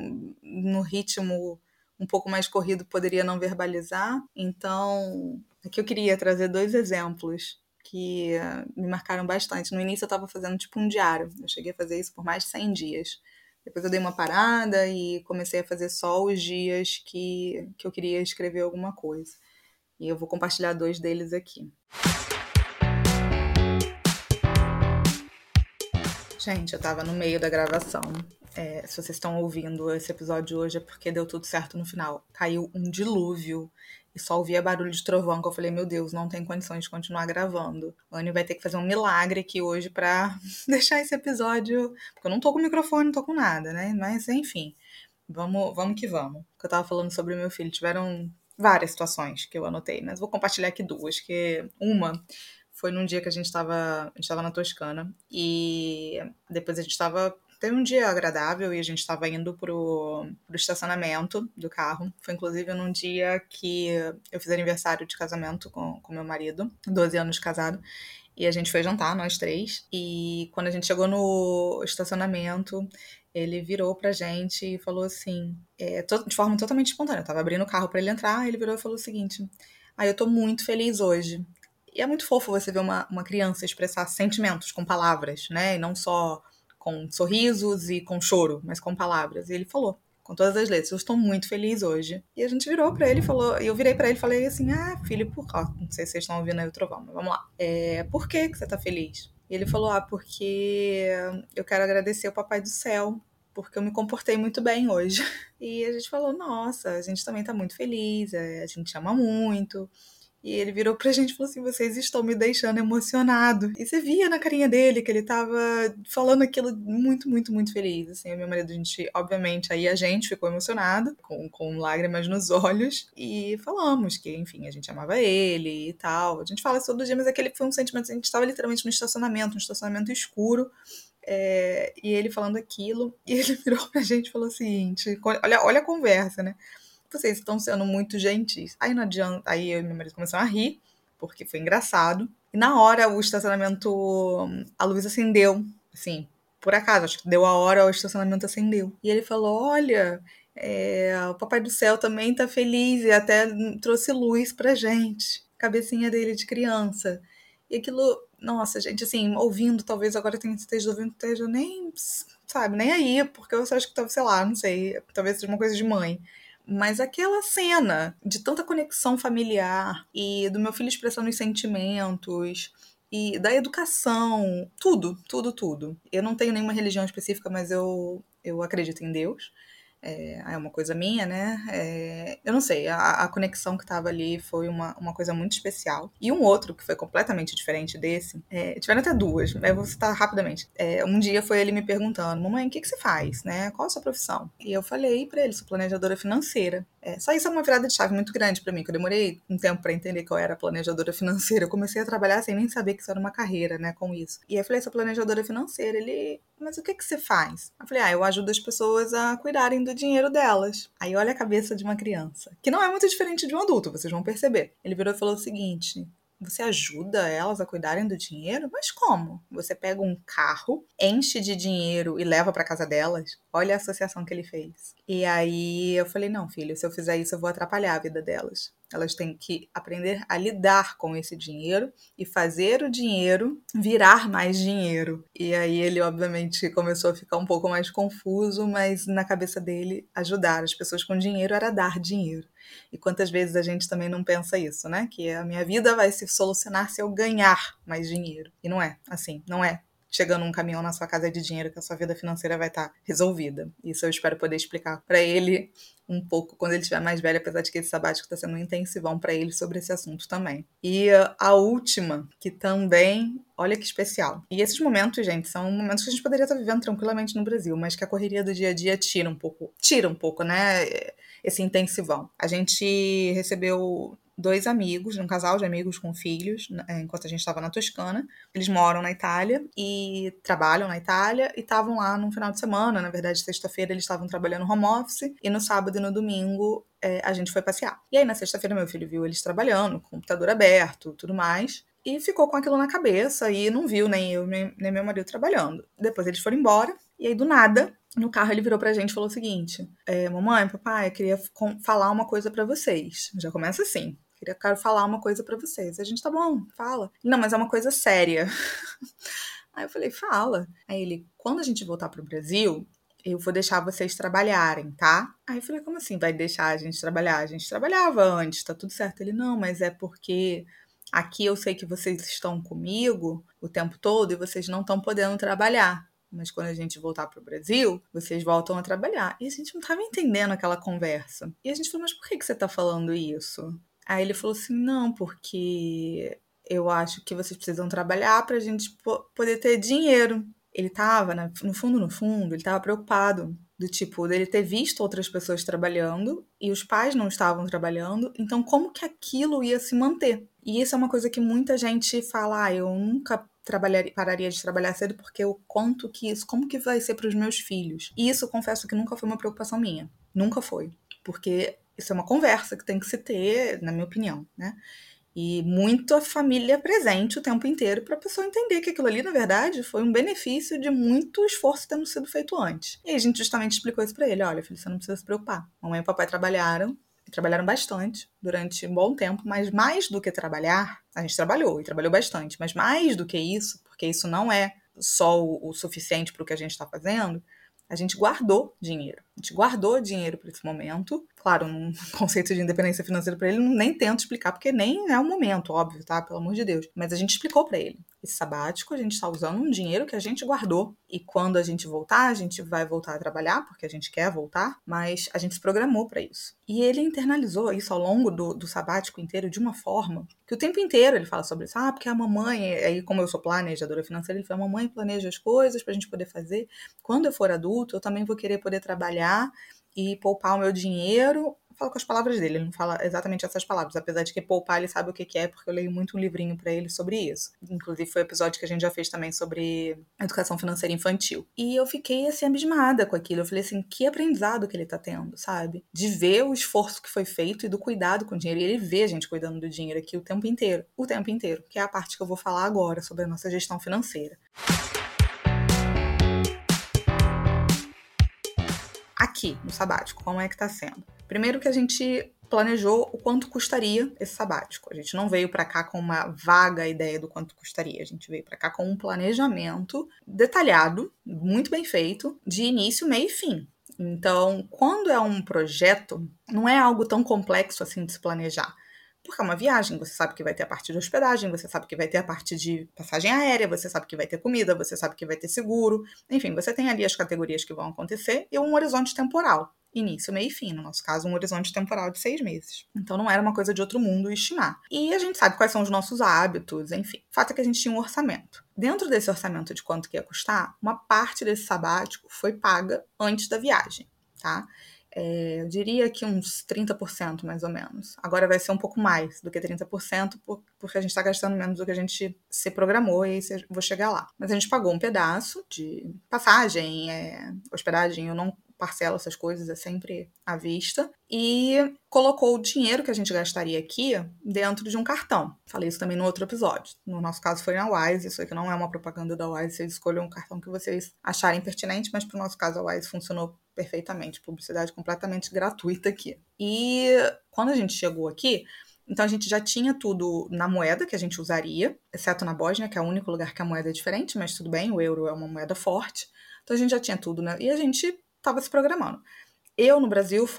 no ritmo um pouco mais corrido, poderia não verbalizar. Então, aqui eu queria trazer 2 exemplos que me marcaram bastante. No início eu tava fazendo tipo um diário, eu cheguei a fazer isso por mais de 100 dias. Depois eu dei uma parada e comecei a fazer só os dias que eu queria escrever alguma coisa. E eu vou compartilhar 2 deles aqui. Gente, eu tava no meio da gravação. Se vocês estão ouvindo esse episódio hoje é porque deu tudo certo no final. Caiu um dilúvio e só ouvia barulho de trovão, que eu falei, meu Deus, não tem condições de continuar gravando. A Anny vai ter que fazer um milagre aqui hoje pra deixar esse episódio... Porque eu não tô com microfone, não tô com nada, né? Mas, enfim, vamos que vamos. O que eu tava falando sobre o meu filho, tiveram várias situações que eu anotei, mas vou compartilhar aqui 2, que uma foi num dia que a gente tava na Toscana e depois teve um dia agradável e a gente estava indo pro estacionamento do carro. Foi inclusive num dia que eu fiz aniversário de casamento com meu marido, 12 anos de casado. E a gente foi jantar, nós 3. E quando a gente chegou no estacionamento, ele virou pra gente e falou assim, de forma totalmente espontânea. Eu tava abrindo o carro pra ele entrar, ele virou e falou o seguinte: eu tô muito feliz hoje. E é muito fofo você ver uma criança expressar sentimentos com palavras, né? E não só com sorrisos e com choro, mas com palavras. E ele falou, com todas as letras, eu estou muito feliz hoje. E a gente virou pra ele e falou, e eu virei pra ele e falei assim, filho, não sei se vocês estão ouvindo aí o trovão, mas vamos lá. Por que você tá feliz? E ele falou, porque eu quero agradecer ao Papai do Céu, porque eu me comportei muito bem hoje. E a gente falou, nossa, a gente também tá muito feliz, a gente ama muito. E ele virou pra gente e falou assim, vocês estão me deixando emocionado. E você via na carinha dele que ele tava falando aquilo muito, muito, muito feliz. Assim, meu marido, a gente, obviamente, aí a gente ficou emocionado, com lágrimas nos olhos. E falamos que, enfim, a gente amava ele e tal. A gente fala isso todo dia, mas aquele foi um sentimento, a gente estava literalmente no estacionamento, um estacionamento escuro. E ele falando aquilo, e ele virou pra gente e falou o seguinte, olha a conversa, né? Vocês estão sendo muito gentis. Aí não adianta. Aí eu e meu marido começaram a rir, porque foi engraçado. E na hora o estacionamento, a luz acendeu. Assim, por acaso, acho que deu a hora, o estacionamento acendeu. E ele falou: olha, o Papai do Céu também tá feliz e até trouxe luz pra gente. Cabecinha dele de criança. E aquilo, nossa, gente, assim, ouvindo, talvez agora esteja ouvindo, esteja nem, sabe, nem aí, porque eu só acho que talvez, sei lá, não sei, talvez seja uma coisa de mãe. Mas aquela cena de tanta conexão familiar e do meu filho expressando os sentimentos e da educação, tudo, tudo, tudo. Eu não tenho nenhuma religião específica, mas eu acredito em Deus. É uma coisa minha, né? Eu não sei, a conexão que tava ali foi uma coisa muito especial. E um outro que foi completamente diferente desse, tiveram até duas, mas eu vou citar rapidamente. Um dia foi ele me perguntando, mamãe, o que você faz, né? Qual a sua profissão? E eu falei pra ele, sou planejadora financeira. Só isso é uma virada de chave muito grande pra mim, que eu demorei um tempo pra entender que eu era planejadora financeira. Eu comecei a trabalhar sem nem saber que isso era uma carreira, né, com isso. E aí eu falei, sou planejadora financeira. Ele, mas o que você faz? Eu falei, eu ajudo as pessoas a cuidarem do dinheiro delas. Aí olha a cabeça de uma criança, que não é muito diferente de um adulto, vocês vão perceber. Ele virou e falou o seguinte: você ajuda elas a cuidarem do dinheiro? Mas como? Você pega um carro, enche de dinheiro e leva para casa delas? Olha a associação que ele fez. E aí eu falei, não, filho, se eu fizer isso eu vou atrapalhar a vida delas. Elas têm que aprender a lidar com esse dinheiro e fazer o dinheiro virar mais dinheiro. E aí ele, obviamente, começou a ficar um pouco mais confuso, mas na cabeça dele, ajudar as pessoas com dinheiro era dar dinheiro. E quantas vezes a gente também não pensa isso, né? Que a minha vida vai se solucionar se eu ganhar mais dinheiro. E não é assim, não é chegando um caminhão na sua casa de dinheiro que a sua vida financeira vai estar resolvida. Isso eu espero poder explicar para ele um pouco quando ele estiver mais velho, apesar de que esse sabático está sendo um intensivão para ele sobre esse assunto também. E a última, que também, olha que especial. E esses momentos, gente, são momentos que a gente poderia estar vivendo tranquilamente no Brasil, mas que a correria do dia a dia tira um pouco, né? Esse intensivão. A gente recebeu 2 amigos, um casal de amigos com filhos, enquanto a gente estava na Toscana. Eles moram na Itália e trabalham na Itália e estavam lá num final de semana. Na verdade, sexta-feira eles estavam trabalhando home office e no sábado e no domingo a gente foi passear. E aí na sexta-feira meu filho viu eles trabalhando, computador aberto, tudo mais. E ficou com aquilo na cabeça e não viu nem eu, nem meu marido trabalhando. Depois eles foram embora e aí do nada, no carro ele virou pra gente e falou o seguinte: mamãe, papai, eu queria falar uma coisa pra vocês. Já começa assim. Quero falar uma coisa pra vocês. A gente, tá bom, fala. Não, mas é uma coisa séria. Aí eu falei, fala. Aí ele, quando a gente voltar pro Brasil, eu vou deixar vocês trabalharem, tá? Aí eu falei, como assim vai deixar a gente trabalhar? A gente trabalhava antes, tá tudo certo. Ele, não, mas é porque aqui eu sei que vocês estão comigo o tempo todo e vocês não estão podendo trabalhar. Mas quando a gente voltar pro Brasil, vocês voltam a trabalhar. E a gente não tava entendendo aquela conversa. E a gente falou, mas por que você tá falando isso? Aí ele falou assim, não, porque eu acho que vocês precisam trabalhar pra gente poder ter dinheiro. Ele tava, no fundo, ele tava preocupado. Do tipo, dele ter visto outras pessoas trabalhando e os pais não estavam trabalhando, então como que aquilo ia se manter? E isso é uma coisa que muita gente fala, eu nunca pararia de trabalhar cedo porque eu conto que isso, como que vai ser para os meus filhos? E isso, confesso que nunca foi uma preocupação minha. Nunca foi. Porque isso é uma conversa que tem que se ter, na minha opinião, né? E muito a família presente o tempo inteiro para a pessoa entender que aquilo ali, na verdade, foi um benefício de muito esforço tendo sido feito antes. E a gente justamente explicou isso para ele: olha, filho, você não precisa se preocupar. Mamãe e papai trabalharam e trabalharam bastante durante um bom tempo, mas mais do que trabalhar, a gente trabalhou e trabalhou bastante, mas mais do que isso, porque isso não é só o suficiente para o que a gente está fazendo, a gente guardou dinheiro. A gente guardou dinheiro para esse momento. Claro, um conceito de independência financeira para ele, nem tento explicar, porque nem é o momento, óbvio, tá? Pelo amor de Deus. Mas a gente explicou para ele. Esse sabático, a gente está usando um dinheiro que a gente guardou. E quando a gente voltar, a gente vai voltar a trabalhar, porque a gente quer voltar, mas a gente se programou para isso. E ele internalizou isso ao longo do sabático inteiro de uma forma que o tempo inteiro ele fala sobre isso. Porque a mamãe, aí como eu sou planejadora financeira, ele fala, a mamãe planeja as coisas pra gente poder fazer. Quando eu for adulto, eu também vou querer poder trabalhar e poupar o meu dinheiro. Fala com as palavras dele, ele não fala exatamente essas palavras, apesar de que poupar ele sabe o que é, porque eu leio muito um livrinho pra ele sobre isso. Inclusive foi o episódio que a gente já fez também sobre educação financeira infantil. E eu fiquei assim abismada com aquilo, eu falei assim, que aprendizado que ele tá tendo, sabe? De ver o esforço que foi feito e do cuidado com o dinheiro, e ele vê a gente cuidando do dinheiro aqui o tempo inteiro, que é a parte que eu vou falar agora sobre a nossa gestão financeira. Aqui, no sabático, como é que tá sendo? Primeiro que a gente planejou o quanto custaria esse sabático. A gente não veio para cá com uma vaga ideia do quanto custaria. A gente veio para cá com um planejamento detalhado, muito bem feito, de início, meio e fim. Então, quando é um projeto, não é algo tão complexo assim de se planejar. Porque é uma viagem, você sabe que vai ter a parte de hospedagem, você sabe que vai ter a parte de passagem aérea, você sabe que vai ter comida, você sabe que vai ter seguro. Enfim, você tem ali as categorias que vão acontecer e um horizonte temporal. Início, meio e fim. No nosso caso, um horizonte temporal de 6 meses. Então não era uma coisa de outro mundo estimar. E a gente sabe quais são os nossos hábitos, enfim. O fato é que a gente tinha um orçamento. Dentro desse orçamento de quanto que ia custar, uma parte desse sabático foi paga antes da viagem, tá? Eu diria que uns 30% mais ou menos. Agora vai ser um pouco mais do que 30%, porque a gente está gastando menos do que a gente se programou e vou chegar lá. Mas a gente pagou um pedaço de passagem, hospedagem, eu não parcelo essas coisas, é sempre à vista. E colocou o dinheiro que a gente gastaria aqui dentro de um cartão. Falei isso também no outro episódio. No nosso caso foi na Wise, isso aqui não é uma propaganda da Wise, vocês escolham um cartão que vocês acharem pertinente, mas pro nosso caso a Wise funcionou perfeitamente, publicidade completamente gratuita aqui. E quando a gente chegou aqui, então a gente já tinha tudo na moeda que a gente usaria, exceto na Bósnia, que é o único lugar que a moeda é diferente, mas tudo bem, o euro é uma moeda forte. Então a gente já tinha tudo, né? E a gente estava se programando. Eu, no Brasil,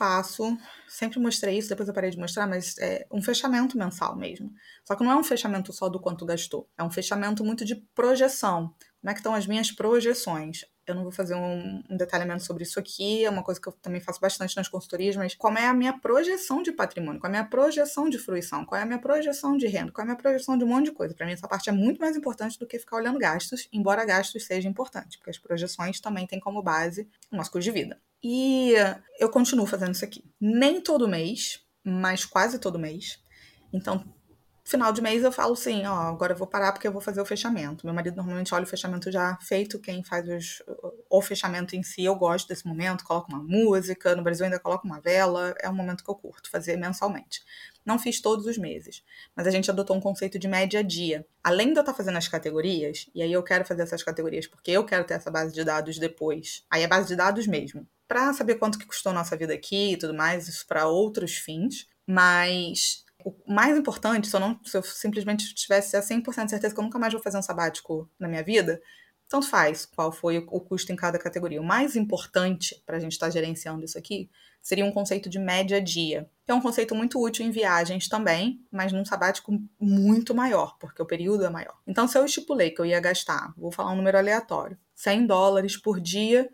sempre mostrei isso, depois eu parei de mostrar, mas é um fechamento mensal mesmo. Só que não é um fechamento só do quanto gastou, é um fechamento muito de projeção. Como é que estão as minhas projeções? Eu não vou fazer um detalhamento sobre isso aqui, é uma coisa que eu também faço bastante nas consultorias, mas como é a minha projeção de patrimônio, qual é a minha projeção de fruição, qual é a minha projeção de renda, qual é a minha projeção de um monte de coisa. Para mim, essa parte é muito mais importante do que ficar olhando gastos, embora gastos seja importante, porque as projeções também têm como base o nosso custo de vida. E eu continuo fazendo isso aqui. Nem todo mês, mas quase todo mês. Então, final de mês eu falo assim, agora eu vou parar porque eu vou fazer o fechamento. Meu marido normalmente olha o fechamento já feito, quem faz o fechamento em si, eu gosto desse momento, coloco uma música, no Brasil ainda coloco uma vela, é um momento que eu curto fazer mensalmente. Não fiz todos os meses, mas a gente adotou um conceito de média-dia. Além de eu estar fazendo as categorias, e aí eu quero fazer essas categorias porque eu quero ter essa base de dados depois, aí é base de dados mesmo, para saber quanto que custou a nossa vida aqui e tudo mais, isso para outros fins, mas o mais importante, se eu simplesmente tivesse a 100% certeza que eu nunca mais vou fazer um sabático na minha vida, tanto faz qual foi o custo em cada categoria. O mais importante para a gente estar gerenciando isso aqui seria um conceito de média-dia, que é um conceito muito útil em viagens também, mas num sabático muito maior, porque o período é maior. Então, se eu estipulei que eu ia gastar, vou falar um número aleatório, $100 por dia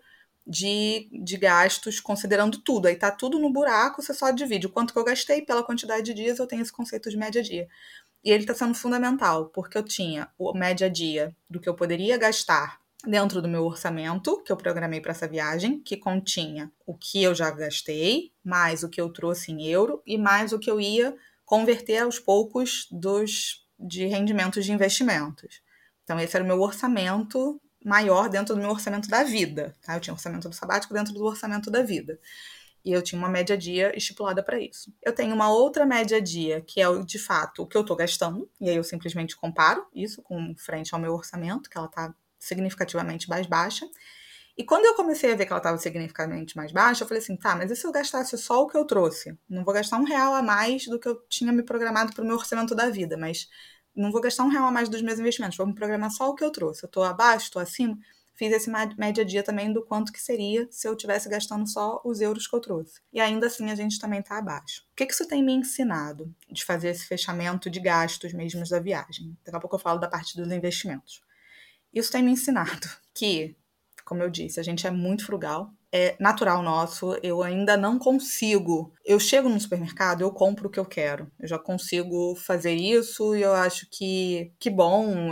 de gastos, considerando tudo. Aí tá tudo no buraco, você só divide o quanto que eu gastei pela quantidade de dias, eu tenho esse conceito de média-dia. E ele está sendo fundamental, porque eu tinha o média-dia do que eu poderia gastar dentro do meu orçamento, que eu programei para essa viagem, que continha o que eu já gastei, mais o que eu trouxe em euro, e mais o que eu ia converter aos poucos de rendimentos de investimentos. Então, esse era o meu orçamento maior dentro do meu orçamento da vida. Tá? Eu tinha orçamento do sabático dentro do orçamento da vida. E eu tinha uma média-dia estipulada para isso. Eu tenho uma outra média-dia, que é, de fato, o que eu estou gastando, e aí eu simplesmente comparo isso com frente ao meu orçamento, que ela está significativamente mais baixa. E quando eu comecei a ver que ela estava significativamente mais baixa, eu falei assim, tá, mas e se eu gastasse só o que eu trouxe? Não vou gastar R$ 1 a mais do que eu tinha me programado para o meu orçamento da vida, mas não vou gastar R$ 1 a mais dos meus investimentos, vou me programar só o que eu trouxe. Eu tô abaixo, tô acima. Fiz esse média-dia também do quanto que seria se eu estivesse gastando só os euros que eu trouxe. E ainda assim a gente também tá abaixo. O que isso tem me ensinado de fazer esse fechamento de gastos mesmo da viagem? Daqui a pouco eu falo da parte dos investimentos. Isso tem me ensinado que, como eu disse, a gente é muito frugal. É natural nosso, eu ainda não consigo. Eu chego no supermercado, eu compro o que eu quero. Eu já consigo fazer isso e eu acho que bom,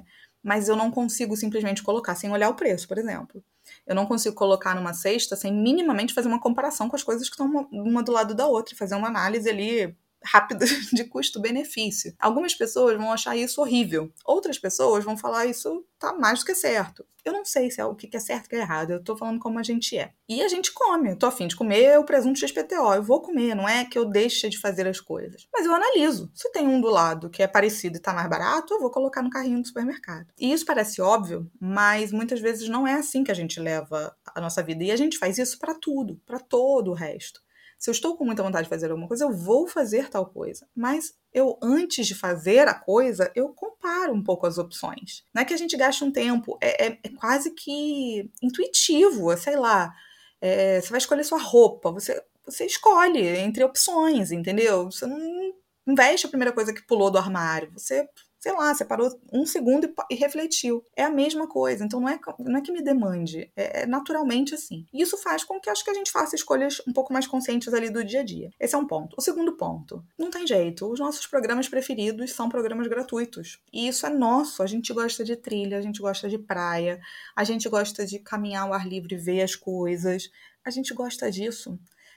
mas eu não consigo simplesmente colocar sem olhar o preço, por exemplo. Eu não consigo colocar numa cesta sem minimamente fazer uma comparação com as coisas que estão uma do lado da outra, fazer uma análise ali rápida de custo-benefício. Algumas pessoas vão achar isso horrível. Outras pessoas vão falar isso tá mais do que certo. Eu não sei se é o que é certo e o que é errado. Eu tô falando como a gente é. E a gente come. Eu tô afim de comer o presunto XPTO. Eu vou comer. Não é que eu deixe de fazer as coisas. Mas eu analiso. Se tem um do lado que é parecido e tá mais barato, eu vou colocar no carrinho do supermercado. E isso parece óbvio, mas muitas vezes não é assim que a gente leva a nossa vida. E a gente faz isso para tudo, para todo o resto. Se eu estou com muita vontade de fazer alguma coisa, eu vou fazer tal coisa. Mas eu, antes de fazer a coisa, eu comparo um pouco as opções. Não é que a gente gaste um tempo, é quase que intuitivo, sei lá. Você vai escolher sua roupa, você escolhe entre opções, entendeu? Você não veste a primeira coisa que pulou do armário. Você, sei lá, você parou um segundo e refletiu. É a mesma coisa. Então não é que me demande. É naturalmente assim. E isso faz com que acho que a gente faça escolhas um pouco mais conscientes ali do dia a dia. Esse é um ponto. O segundo ponto. Não tem jeito. Os nossos programas preferidos são programas gratuitos. E isso é nosso. A gente gosta de trilha, a gente gosta de praia, a gente gosta de caminhar ao ar livre, ver as coisas. A gente gosta disso.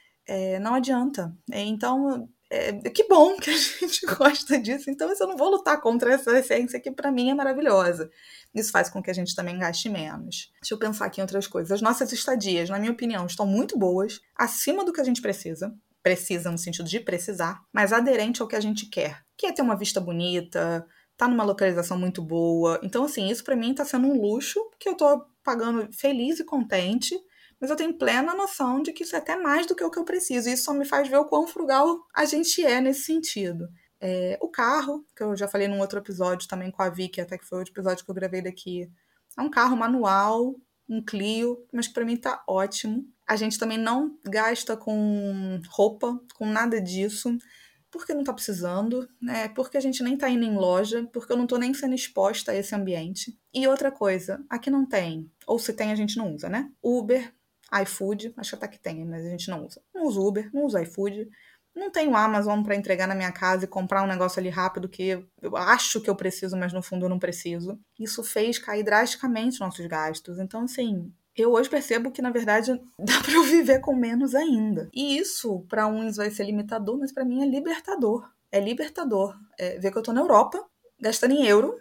Não adianta. Então, que bom que a gente gosta disso. Então, eu não vou lutar contra essa essência que, para mim, é maravilhosa. Isso faz com que a gente também gaste menos. Deixa eu pensar aqui em outras coisas. As nossas estadias, na minha opinião, estão muito boas, acima do que a gente precisa. Precisa no sentido de precisar, mas aderente ao que a gente quer. Que é ter uma vista bonita, tá numa localização muito boa. Então, assim, isso para mim tá sendo um luxo que eu tô pagando feliz e contente, mas eu tenho plena noção de que isso é até mais do que o que eu preciso. E isso só me faz ver o quão frugal a gente é nesse sentido. O carro, que eu já falei num outro episódio também com a Vicky, até que foi o outro episódio que eu gravei daqui. É um carro manual, um Clio, mas que pra mim tá ótimo. A gente também não gasta com roupa, com nada disso, porque não tá precisando, né? Porque a gente nem tá indo em loja, porque eu não tô nem sendo exposta a esse ambiente. E outra coisa, aqui não tem, ou se tem a gente não usa, né? Uber, iFood, acho que até que tem, mas a gente não usa. Não usa Uber, não usa iFood. Não tenho Amazon para entregar na minha casa e comprar um negócio ali rápido que eu acho que eu preciso, mas no fundo eu não preciso. Isso fez cair drasticamente nossos gastos. Então, assim, eu hoje percebo que, na verdade, dá para eu viver com menos ainda. E isso, para uns, vai ser limitador, mas para mim é libertador. É libertador. Ver que eu tô na Europa, gastando em euro,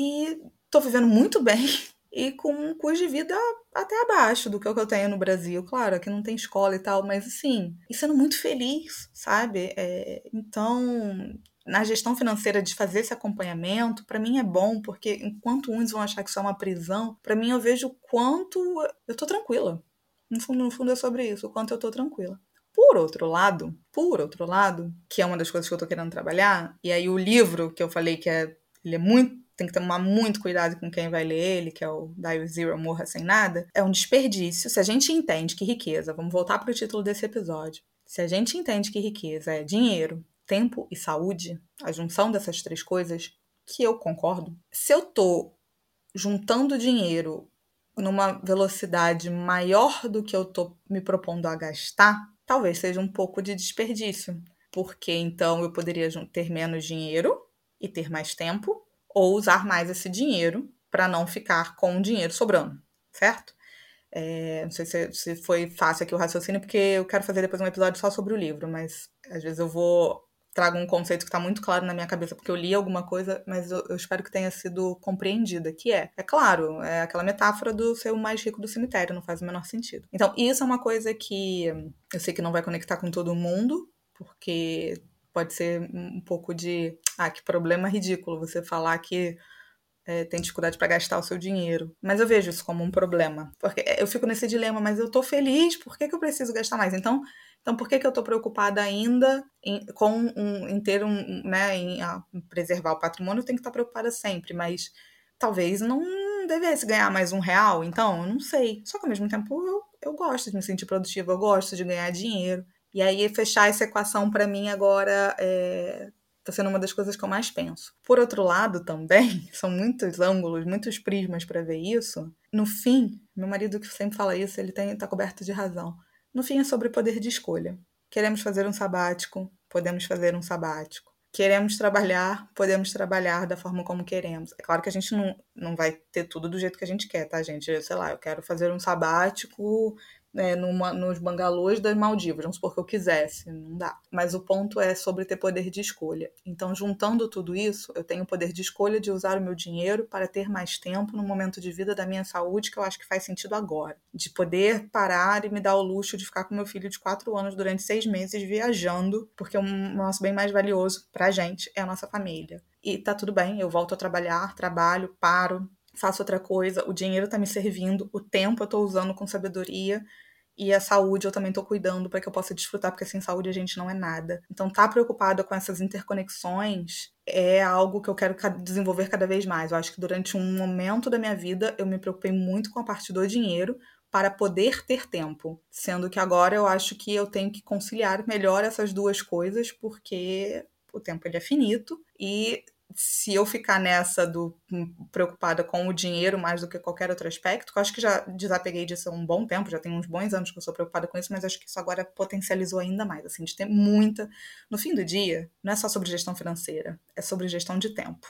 e tô vivendo muito bem e com um custo de vida até abaixo do que eu tenho no Brasil. Claro, aqui não tem escola e tal, mas assim, e sendo muito feliz, sabe? Então, na gestão financeira de fazer esse acompanhamento, para mim é bom, porque enquanto uns vão achar que isso é uma prisão, para mim eu vejo o quanto eu tô tranquila. No fundo é sobre isso, o quanto eu tô tranquila. Por outro lado, que é uma das coisas que eu tô querendo trabalhar, e aí o livro que eu falei que ele é muito, tem que tomar muito cuidado com quem vai ler ele, que é o Die with Zero, Morra Sem Nada, é um desperdício. Se a gente entende que riqueza, vamos voltar para o título desse episódio, se a gente entende que riqueza é dinheiro, tempo e saúde, a junção dessas três coisas, que eu concordo, se eu tô juntando dinheiro numa velocidade maior do que eu tô me propondo a gastar, talvez seja um pouco de desperdício. Porque então eu poderia ter menos dinheiro e ter mais tempo, ou usar mais esse dinheiro para não ficar com o dinheiro sobrando, certo? Não sei se foi fácil aqui o raciocínio, porque eu quero fazer depois um episódio só sobre o livro, mas às vezes trago um conceito que está muito claro na minha cabeça, porque eu li alguma coisa, mas eu espero que tenha sido compreendida, que é claro, é aquela metáfora do ser o mais rico do cemitério, não faz o menor sentido. Então, isso é uma coisa que eu sei que não vai conectar com todo mundo, porque pode ser um pouco de, que problema ridículo você falar que tem dificuldade para gastar o seu dinheiro. Mas eu vejo isso como um problema. Porque eu fico nesse dilema, mas eu tô feliz, por que eu preciso gastar mais? Então por que eu tô preocupada ainda em ter né, em preservar o patrimônio? Eu tenho que estar preocupada sempre, mas talvez não devesse ganhar mais R$ 1, então, eu não sei. Só que ao mesmo tempo eu gosto de me sentir produtiva, eu gosto de ganhar dinheiro. E aí fechar essa equação para mim agora tá sendo uma das coisas que eu mais penso. Por outro lado, também, são muitos ângulos, muitos prismas para ver isso. No fim, meu marido que sempre fala isso, ele tá coberto de razão. No fim é sobre poder de escolha. Queremos fazer um sabático, podemos fazer um sabático. Queremos trabalhar, podemos trabalhar da forma como queremos. É claro que a gente não vai ter tudo do jeito que a gente quer, tá, gente? Sei lá, eu quero fazer um sabático nos bangalôs das Maldivas, vamos supor que eu quisesse, não dá. Mas o ponto é sobre ter poder de escolha. Então, juntando tudo isso, eu tenho o poder de escolha de usar o meu dinheiro para ter mais tempo no momento de vida da minha saúde, que eu acho que faz sentido agora. De poder parar e me dar o luxo de ficar com meu filho de 4 anos durante 6 meses viajando, porque o nosso bem mais valioso pra gente é a nossa família. E tá tudo bem, eu volto a trabalhar, trabalho, paro, faço outra coisa, o dinheiro tá me servindo, o tempo eu tô usando com sabedoria e a saúde eu também tô cuidando para que eu possa desfrutar, porque sem saúde a gente não é nada. Então tá preocupada com essas interconexões é algo que eu quero desenvolver cada vez mais. Eu acho que durante um momento da minha vida eu me preocupei muito com a parte do dinheiro para poder ter tempo, sendo que agora eu acho que eu tenho que conciliar melhor essas duas coisas, porque o tempo ele é finito e se eu ficar nessa preocupada com o dinheiro mais do que qualquer outro aspecto, que eu acho que já desapeguei disso há um bom tempo, já tem uns bons anos que eu sou preocupada com isso, mas acho que isso agora potencializou ainda mais, assim, de ter muita... No fim do dia, não é só sobre gestão financeira, é sobre gestão de tempo.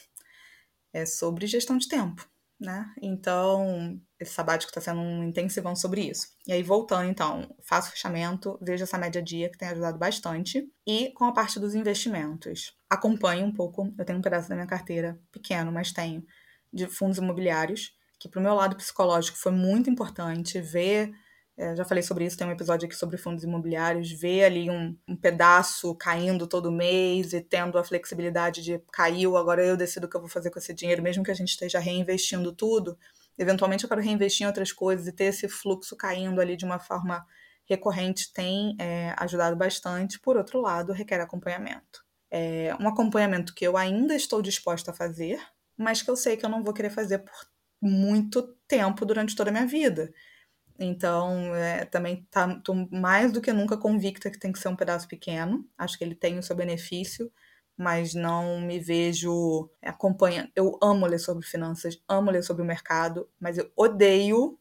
É sobre gestão de tempo, né? Então, esse sabático está sendo um intensivão sobre isso. E aí, voltando, então, faço fechamento, vejo essa média dia que tem ajudado bastante. E com a parte dos investimentos, acompanho um pouco, eu tenho um pedaço da minha carteira, pequeno, mas tenho, de fundos imobiliários, que pro meu lado psicológico foi muito importante ver... já falei sobre isso, tem um episódio aqui sobre fundos imobiliários, ver ali um pedaço caindo todo mês e tendo a flexibilidade de caiu, agora eu decido o que eu vou fazer com esse dinheiro, mesmo que a gente esteja reinvestindo tudo, eventualmente eu quero reinvestir em outras coisas e ter esse fluxo caindo ali de uma forma recorrente tem ajudado bastante. Por outro lado, requer acompanhamento. Um acompanhamento que eu ainda estou disposta a fazer, mas que eu sei que eu não vou querer fazer por muito tempo durante toda a minha vida. Então, também tô mais do que nunca convicta que tem que ser um pedaço pequeno. Acho que ele tem o seu benefício, mas não me vejo acompanhando. Eu amo ler sobre finanças, amo ler sobre o mercado, mas eu odeio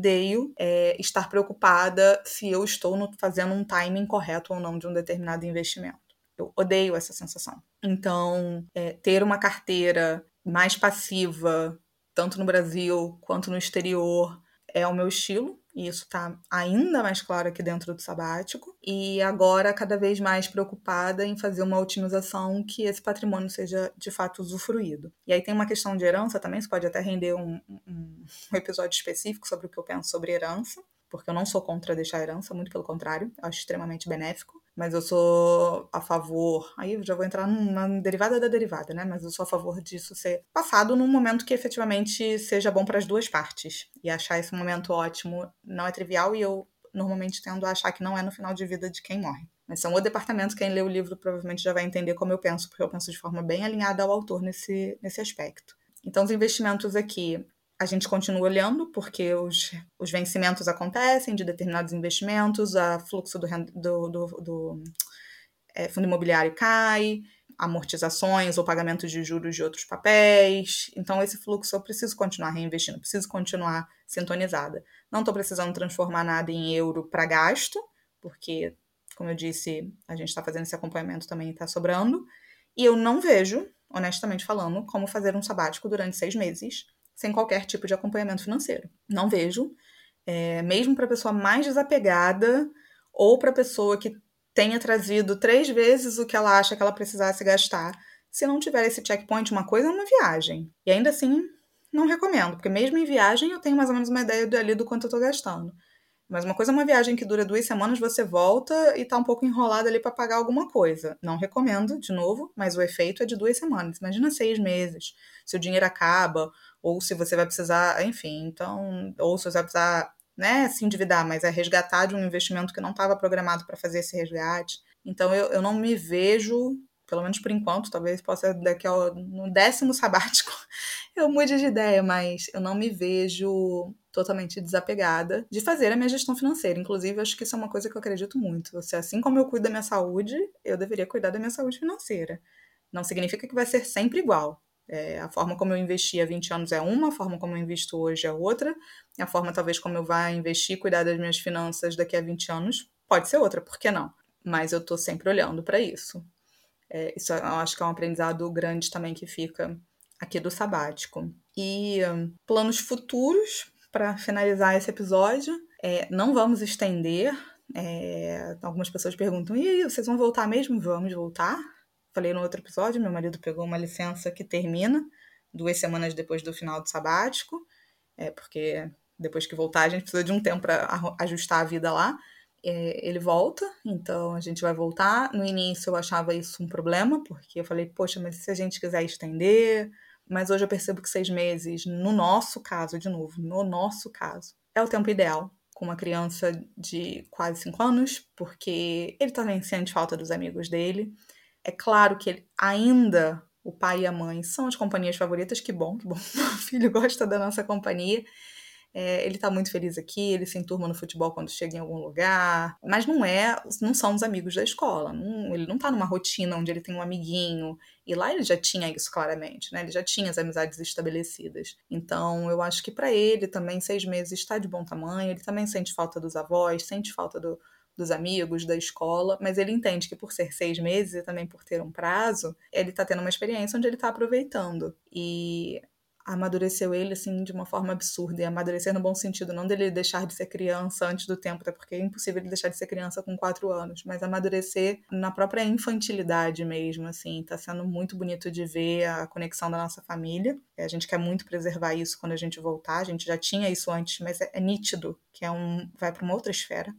estar preocupada se eu estou fazendo um timing correto ou não de um determinado investimento. Eu odeio essa sensação. Então, ter uma carteira mais passiva, tanto no Brasil quanto no exterior, é o meu estilo, e isso está ainda mais claro aqui dentro do sabático. E agora, cada vez mais preocupada em fazer uma otimização que esse patrimônio seja, de fato, usufruído. E aí tem uma questão de herança também, isso pode até render um episódio específico sobre o que eu penso sobre herança, porque eu não sou contra deixar herança, muito pelo contrário, eu acho extremamente benéfico. Mas eu sou a favor... Aí eu já vou entrar numa derivada da derivada, né? Mas eu sou a favor disso ser passado num momento que efetivamente seja bom para as duas partes. E achar esse momento ótimo não é trivial e eu normalmente tendo a achar que não é no final de vida de quem morre. Mas são o departamento, quem lê o livro provavelmente já vai entender como eu penso, porque eu penso de forma bem alinhada ao autor nesse aspecto. Então, os investimentos aqui... A gente continua olhando, porque os vencimentos acontecem de determinados investimentos, o fluxo do fundo imobiliário cai, amortizações ou pagamentos de juros de outros papéis. Então, esse fluxo eu preciso continuar reinvestindo, preciso continuar sintonizada. Não estou precisando transformar nada em euro para gasto, porque, como eu disse, a gente está fazendo esse acompanhamento também e está sobrando. E eu não vejo, honestamente falando, como fazer um sabático durante 6 meses sem qualquer tipo de acompanhamento financeiro. Não vejo. Mesmo para a pessoa mais desapegada ou para a pessoa que tenha trazido 3 vezes o que ela acha que ela precisasse gastar, se não tiver esse checkpoint, uma coisa é uma viagem. E ainda assim, não recomendo, porque mesmo em viagem eu tenho mais ou menos uma ideia ali do quanto eu estou gastando. Mas uma coisa é uma viagem que dura 2 semanas, você volta e tá um pouco enrolada ali para pagar alguma coisa. Não recomendo, de novo, mas o efeito é de 2 semanas. Imagina 6 meses, se o dinheiro acaba, ou se você vai precisar, enfim, então, ou se você vai precisar, né, se endividar, mas é resgatar de um investimento que não estava programado para fazer esse resgate. Então eu não me vejo, pelo menos por enquanto, talvez possa daqui ao no 10º sabático eu mude de ideia, mas eu não me vejo totalmente desapegada de fazer a minha gestão financeira. Inclusive, acho que isso é uma coisa que eu acredito muito. Assim como eu cuido da minha saúde, eu deveria cuidar da minha saúde financeira. Não significa que vai ser sempre igual. A forma como eu investi há 20 anos é uma, a forma como eu invisto hoje é outra, e a forma talvez como eu vá investir e cuidar das minhas finanças daqui a 20 anos pode ser outra, por que não? Mas eu tô sempre olhando para isso. Isso eu acho que é um aprendizado grande também que fica aqui do sabático. E planos futuros, para finalizar esse episódio, não vamos estender. Algumas pessoas perguntam, e aí, vocês vão voltar mesmo? Vamos voltar. Falei no outro episódio, meu marido pegou uma licença que termina 2 semanas depois do final do sabático, porque depois que voltar a gente precisa de um tempo para ajustar a vida lá. Ele volta, então a gente vai voltar. No início eu achava isso um problema, porque eu falei, poxa, mas se a gente quiser estender? Mas hoje eu percebo que 6 meses, no nosso caso, de novo, no nosso caso, é o tempo ideal com uma criança de quase 5 anos, porque ele também sente falta dos amigos dele. É claro que o pai e a mãe são as companhias favoritas, que bom, o filho gosta da nossa companhia. Ele tá muito feliz aqui, ele se enturma no futebol quando chega em algum lugar, mas não são os amigos da escola, ele não tá numa rotina onde ele tem um amiguinho, e lá ele já tinha isso claramente, né? Ele já tinha as amizades estabelecidas. Então eu acho que para ele também 6 meses está de bom tamanho, ele também sente falta dos avós, sente falta dos amigos, da escola, mas ele entende que por ser 6 meses e também por ter um prazo, ele tá tendo uma experiência onde ele tá aproveitando. E amadureceu ele, assim, de uma forma absurda. E amadurecer no bom sentido, não dele deixar de ser criança antes do tempo, até porque é impossível ele deixar de ser criança com 4 anos, mas amadurecer na própria infantilidade mesmo, assim. Tá sendo muito bonito de ver a conexão da nossa família. A gente quer muito preservar isso quando a gente voltar. A gente já tinha isso antes, mas é nítido que vai para uma outra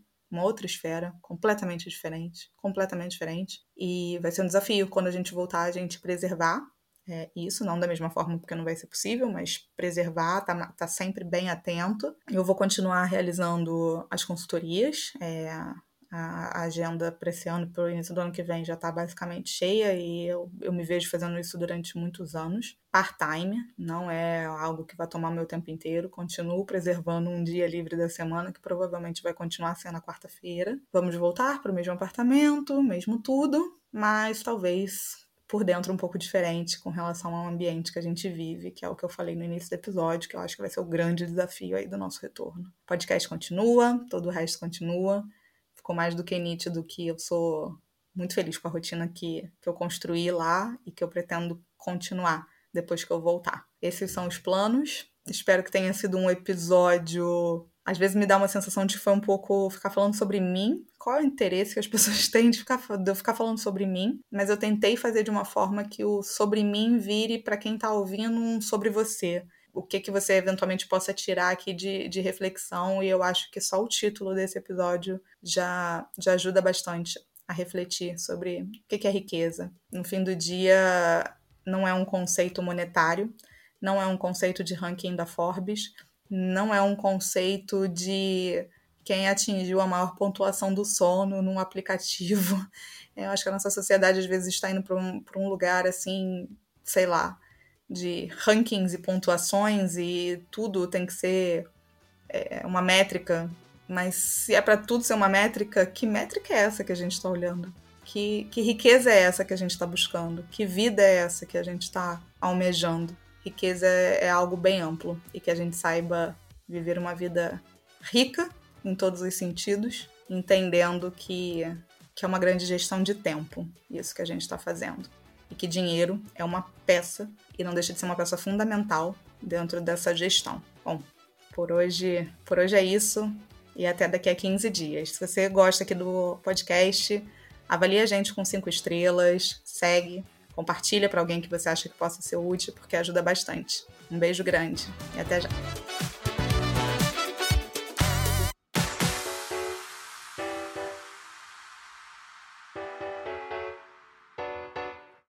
esfera, completamente diferente. E vai ser um desafio quando a gente voltar, a gente preservar isso, não da mesma forma, porque não vai ser possível, mas preservar, tá sempre bem atento. Eu vou continuar realizando as consultorias, a agenda para esse ano, para o início do ano que vem, já está basicamente cheia e eu me vejo fazendo isso durante muitos anos. Part-time, não é algo que vai tomar meu tempo inteiro. Continuo preservando um dia livre da semana, que provavelmente vai continuar sendo a quarta-feira. Vamos voltar para o mesmo apartamento, mesmo tudo, mas talvez por dentro um pouco diferente com relação ao ambiente que a gente vive, que é o que eu falei no início do episódio, que eu acho que vai ser o grande desafio aí do nosso retorno. O podcast continua, todo o resto continua. Ficou mais do que nítido que eu sou muito feliz com a rotina que eu construí lá e que eu pretendo continuar depois que eu voltar. Esses são os planos. Espero que tenha sido um episódio... Às vezes me dá uma sensação de que foi um pouco ficar falando sobre mim. Qual é o interesse que as pessoas têm de eu ficar falando sobre mim? Mas eu tentei fazer de uma forma que o sobre mim vire para quem tá ouvindo um sobre você. O que você eventualmente possa tirar aqui de reflexão, e eu acho que só o título desse episódio já ajuda bastante a refletir sobre o que é riqueza. No fim do dia, não é um conceito monetário, não é um conceito de ranking da Forbes, não é um conceito de quem atingiu a maior pontuação do sono num aplicativo. Eu acho que a nossa sociedade às vezes está indo para um lugar assim, sei lá, de rankings e pontuações e tudo tem que ser uma métrica, mas se é para tudo ser uma métrica, que métrica é essa que a gente está olhando? Que riqueza é essa que a gente está buscando? Que vida é essa que a gente está almejando? Riqueza é algo bem amplo e que a gente saiba viver uma vida rica em todos os sentidos, entendendo que é uma grande gestão de tempo, isso que a gente está fazendo. E que dinheiro é uma peça e não deixa de ser uma peça fundamental dentro dessa gestão. Bom, por hoje é isso e até daqui a 15 dias. Se você gosta aqui do podcast, avalie a gente com 5 estrelas, segue, compartilha para alguém que você acha que possa ser útil, porque ajuda bastante. Um beijo grande e até já!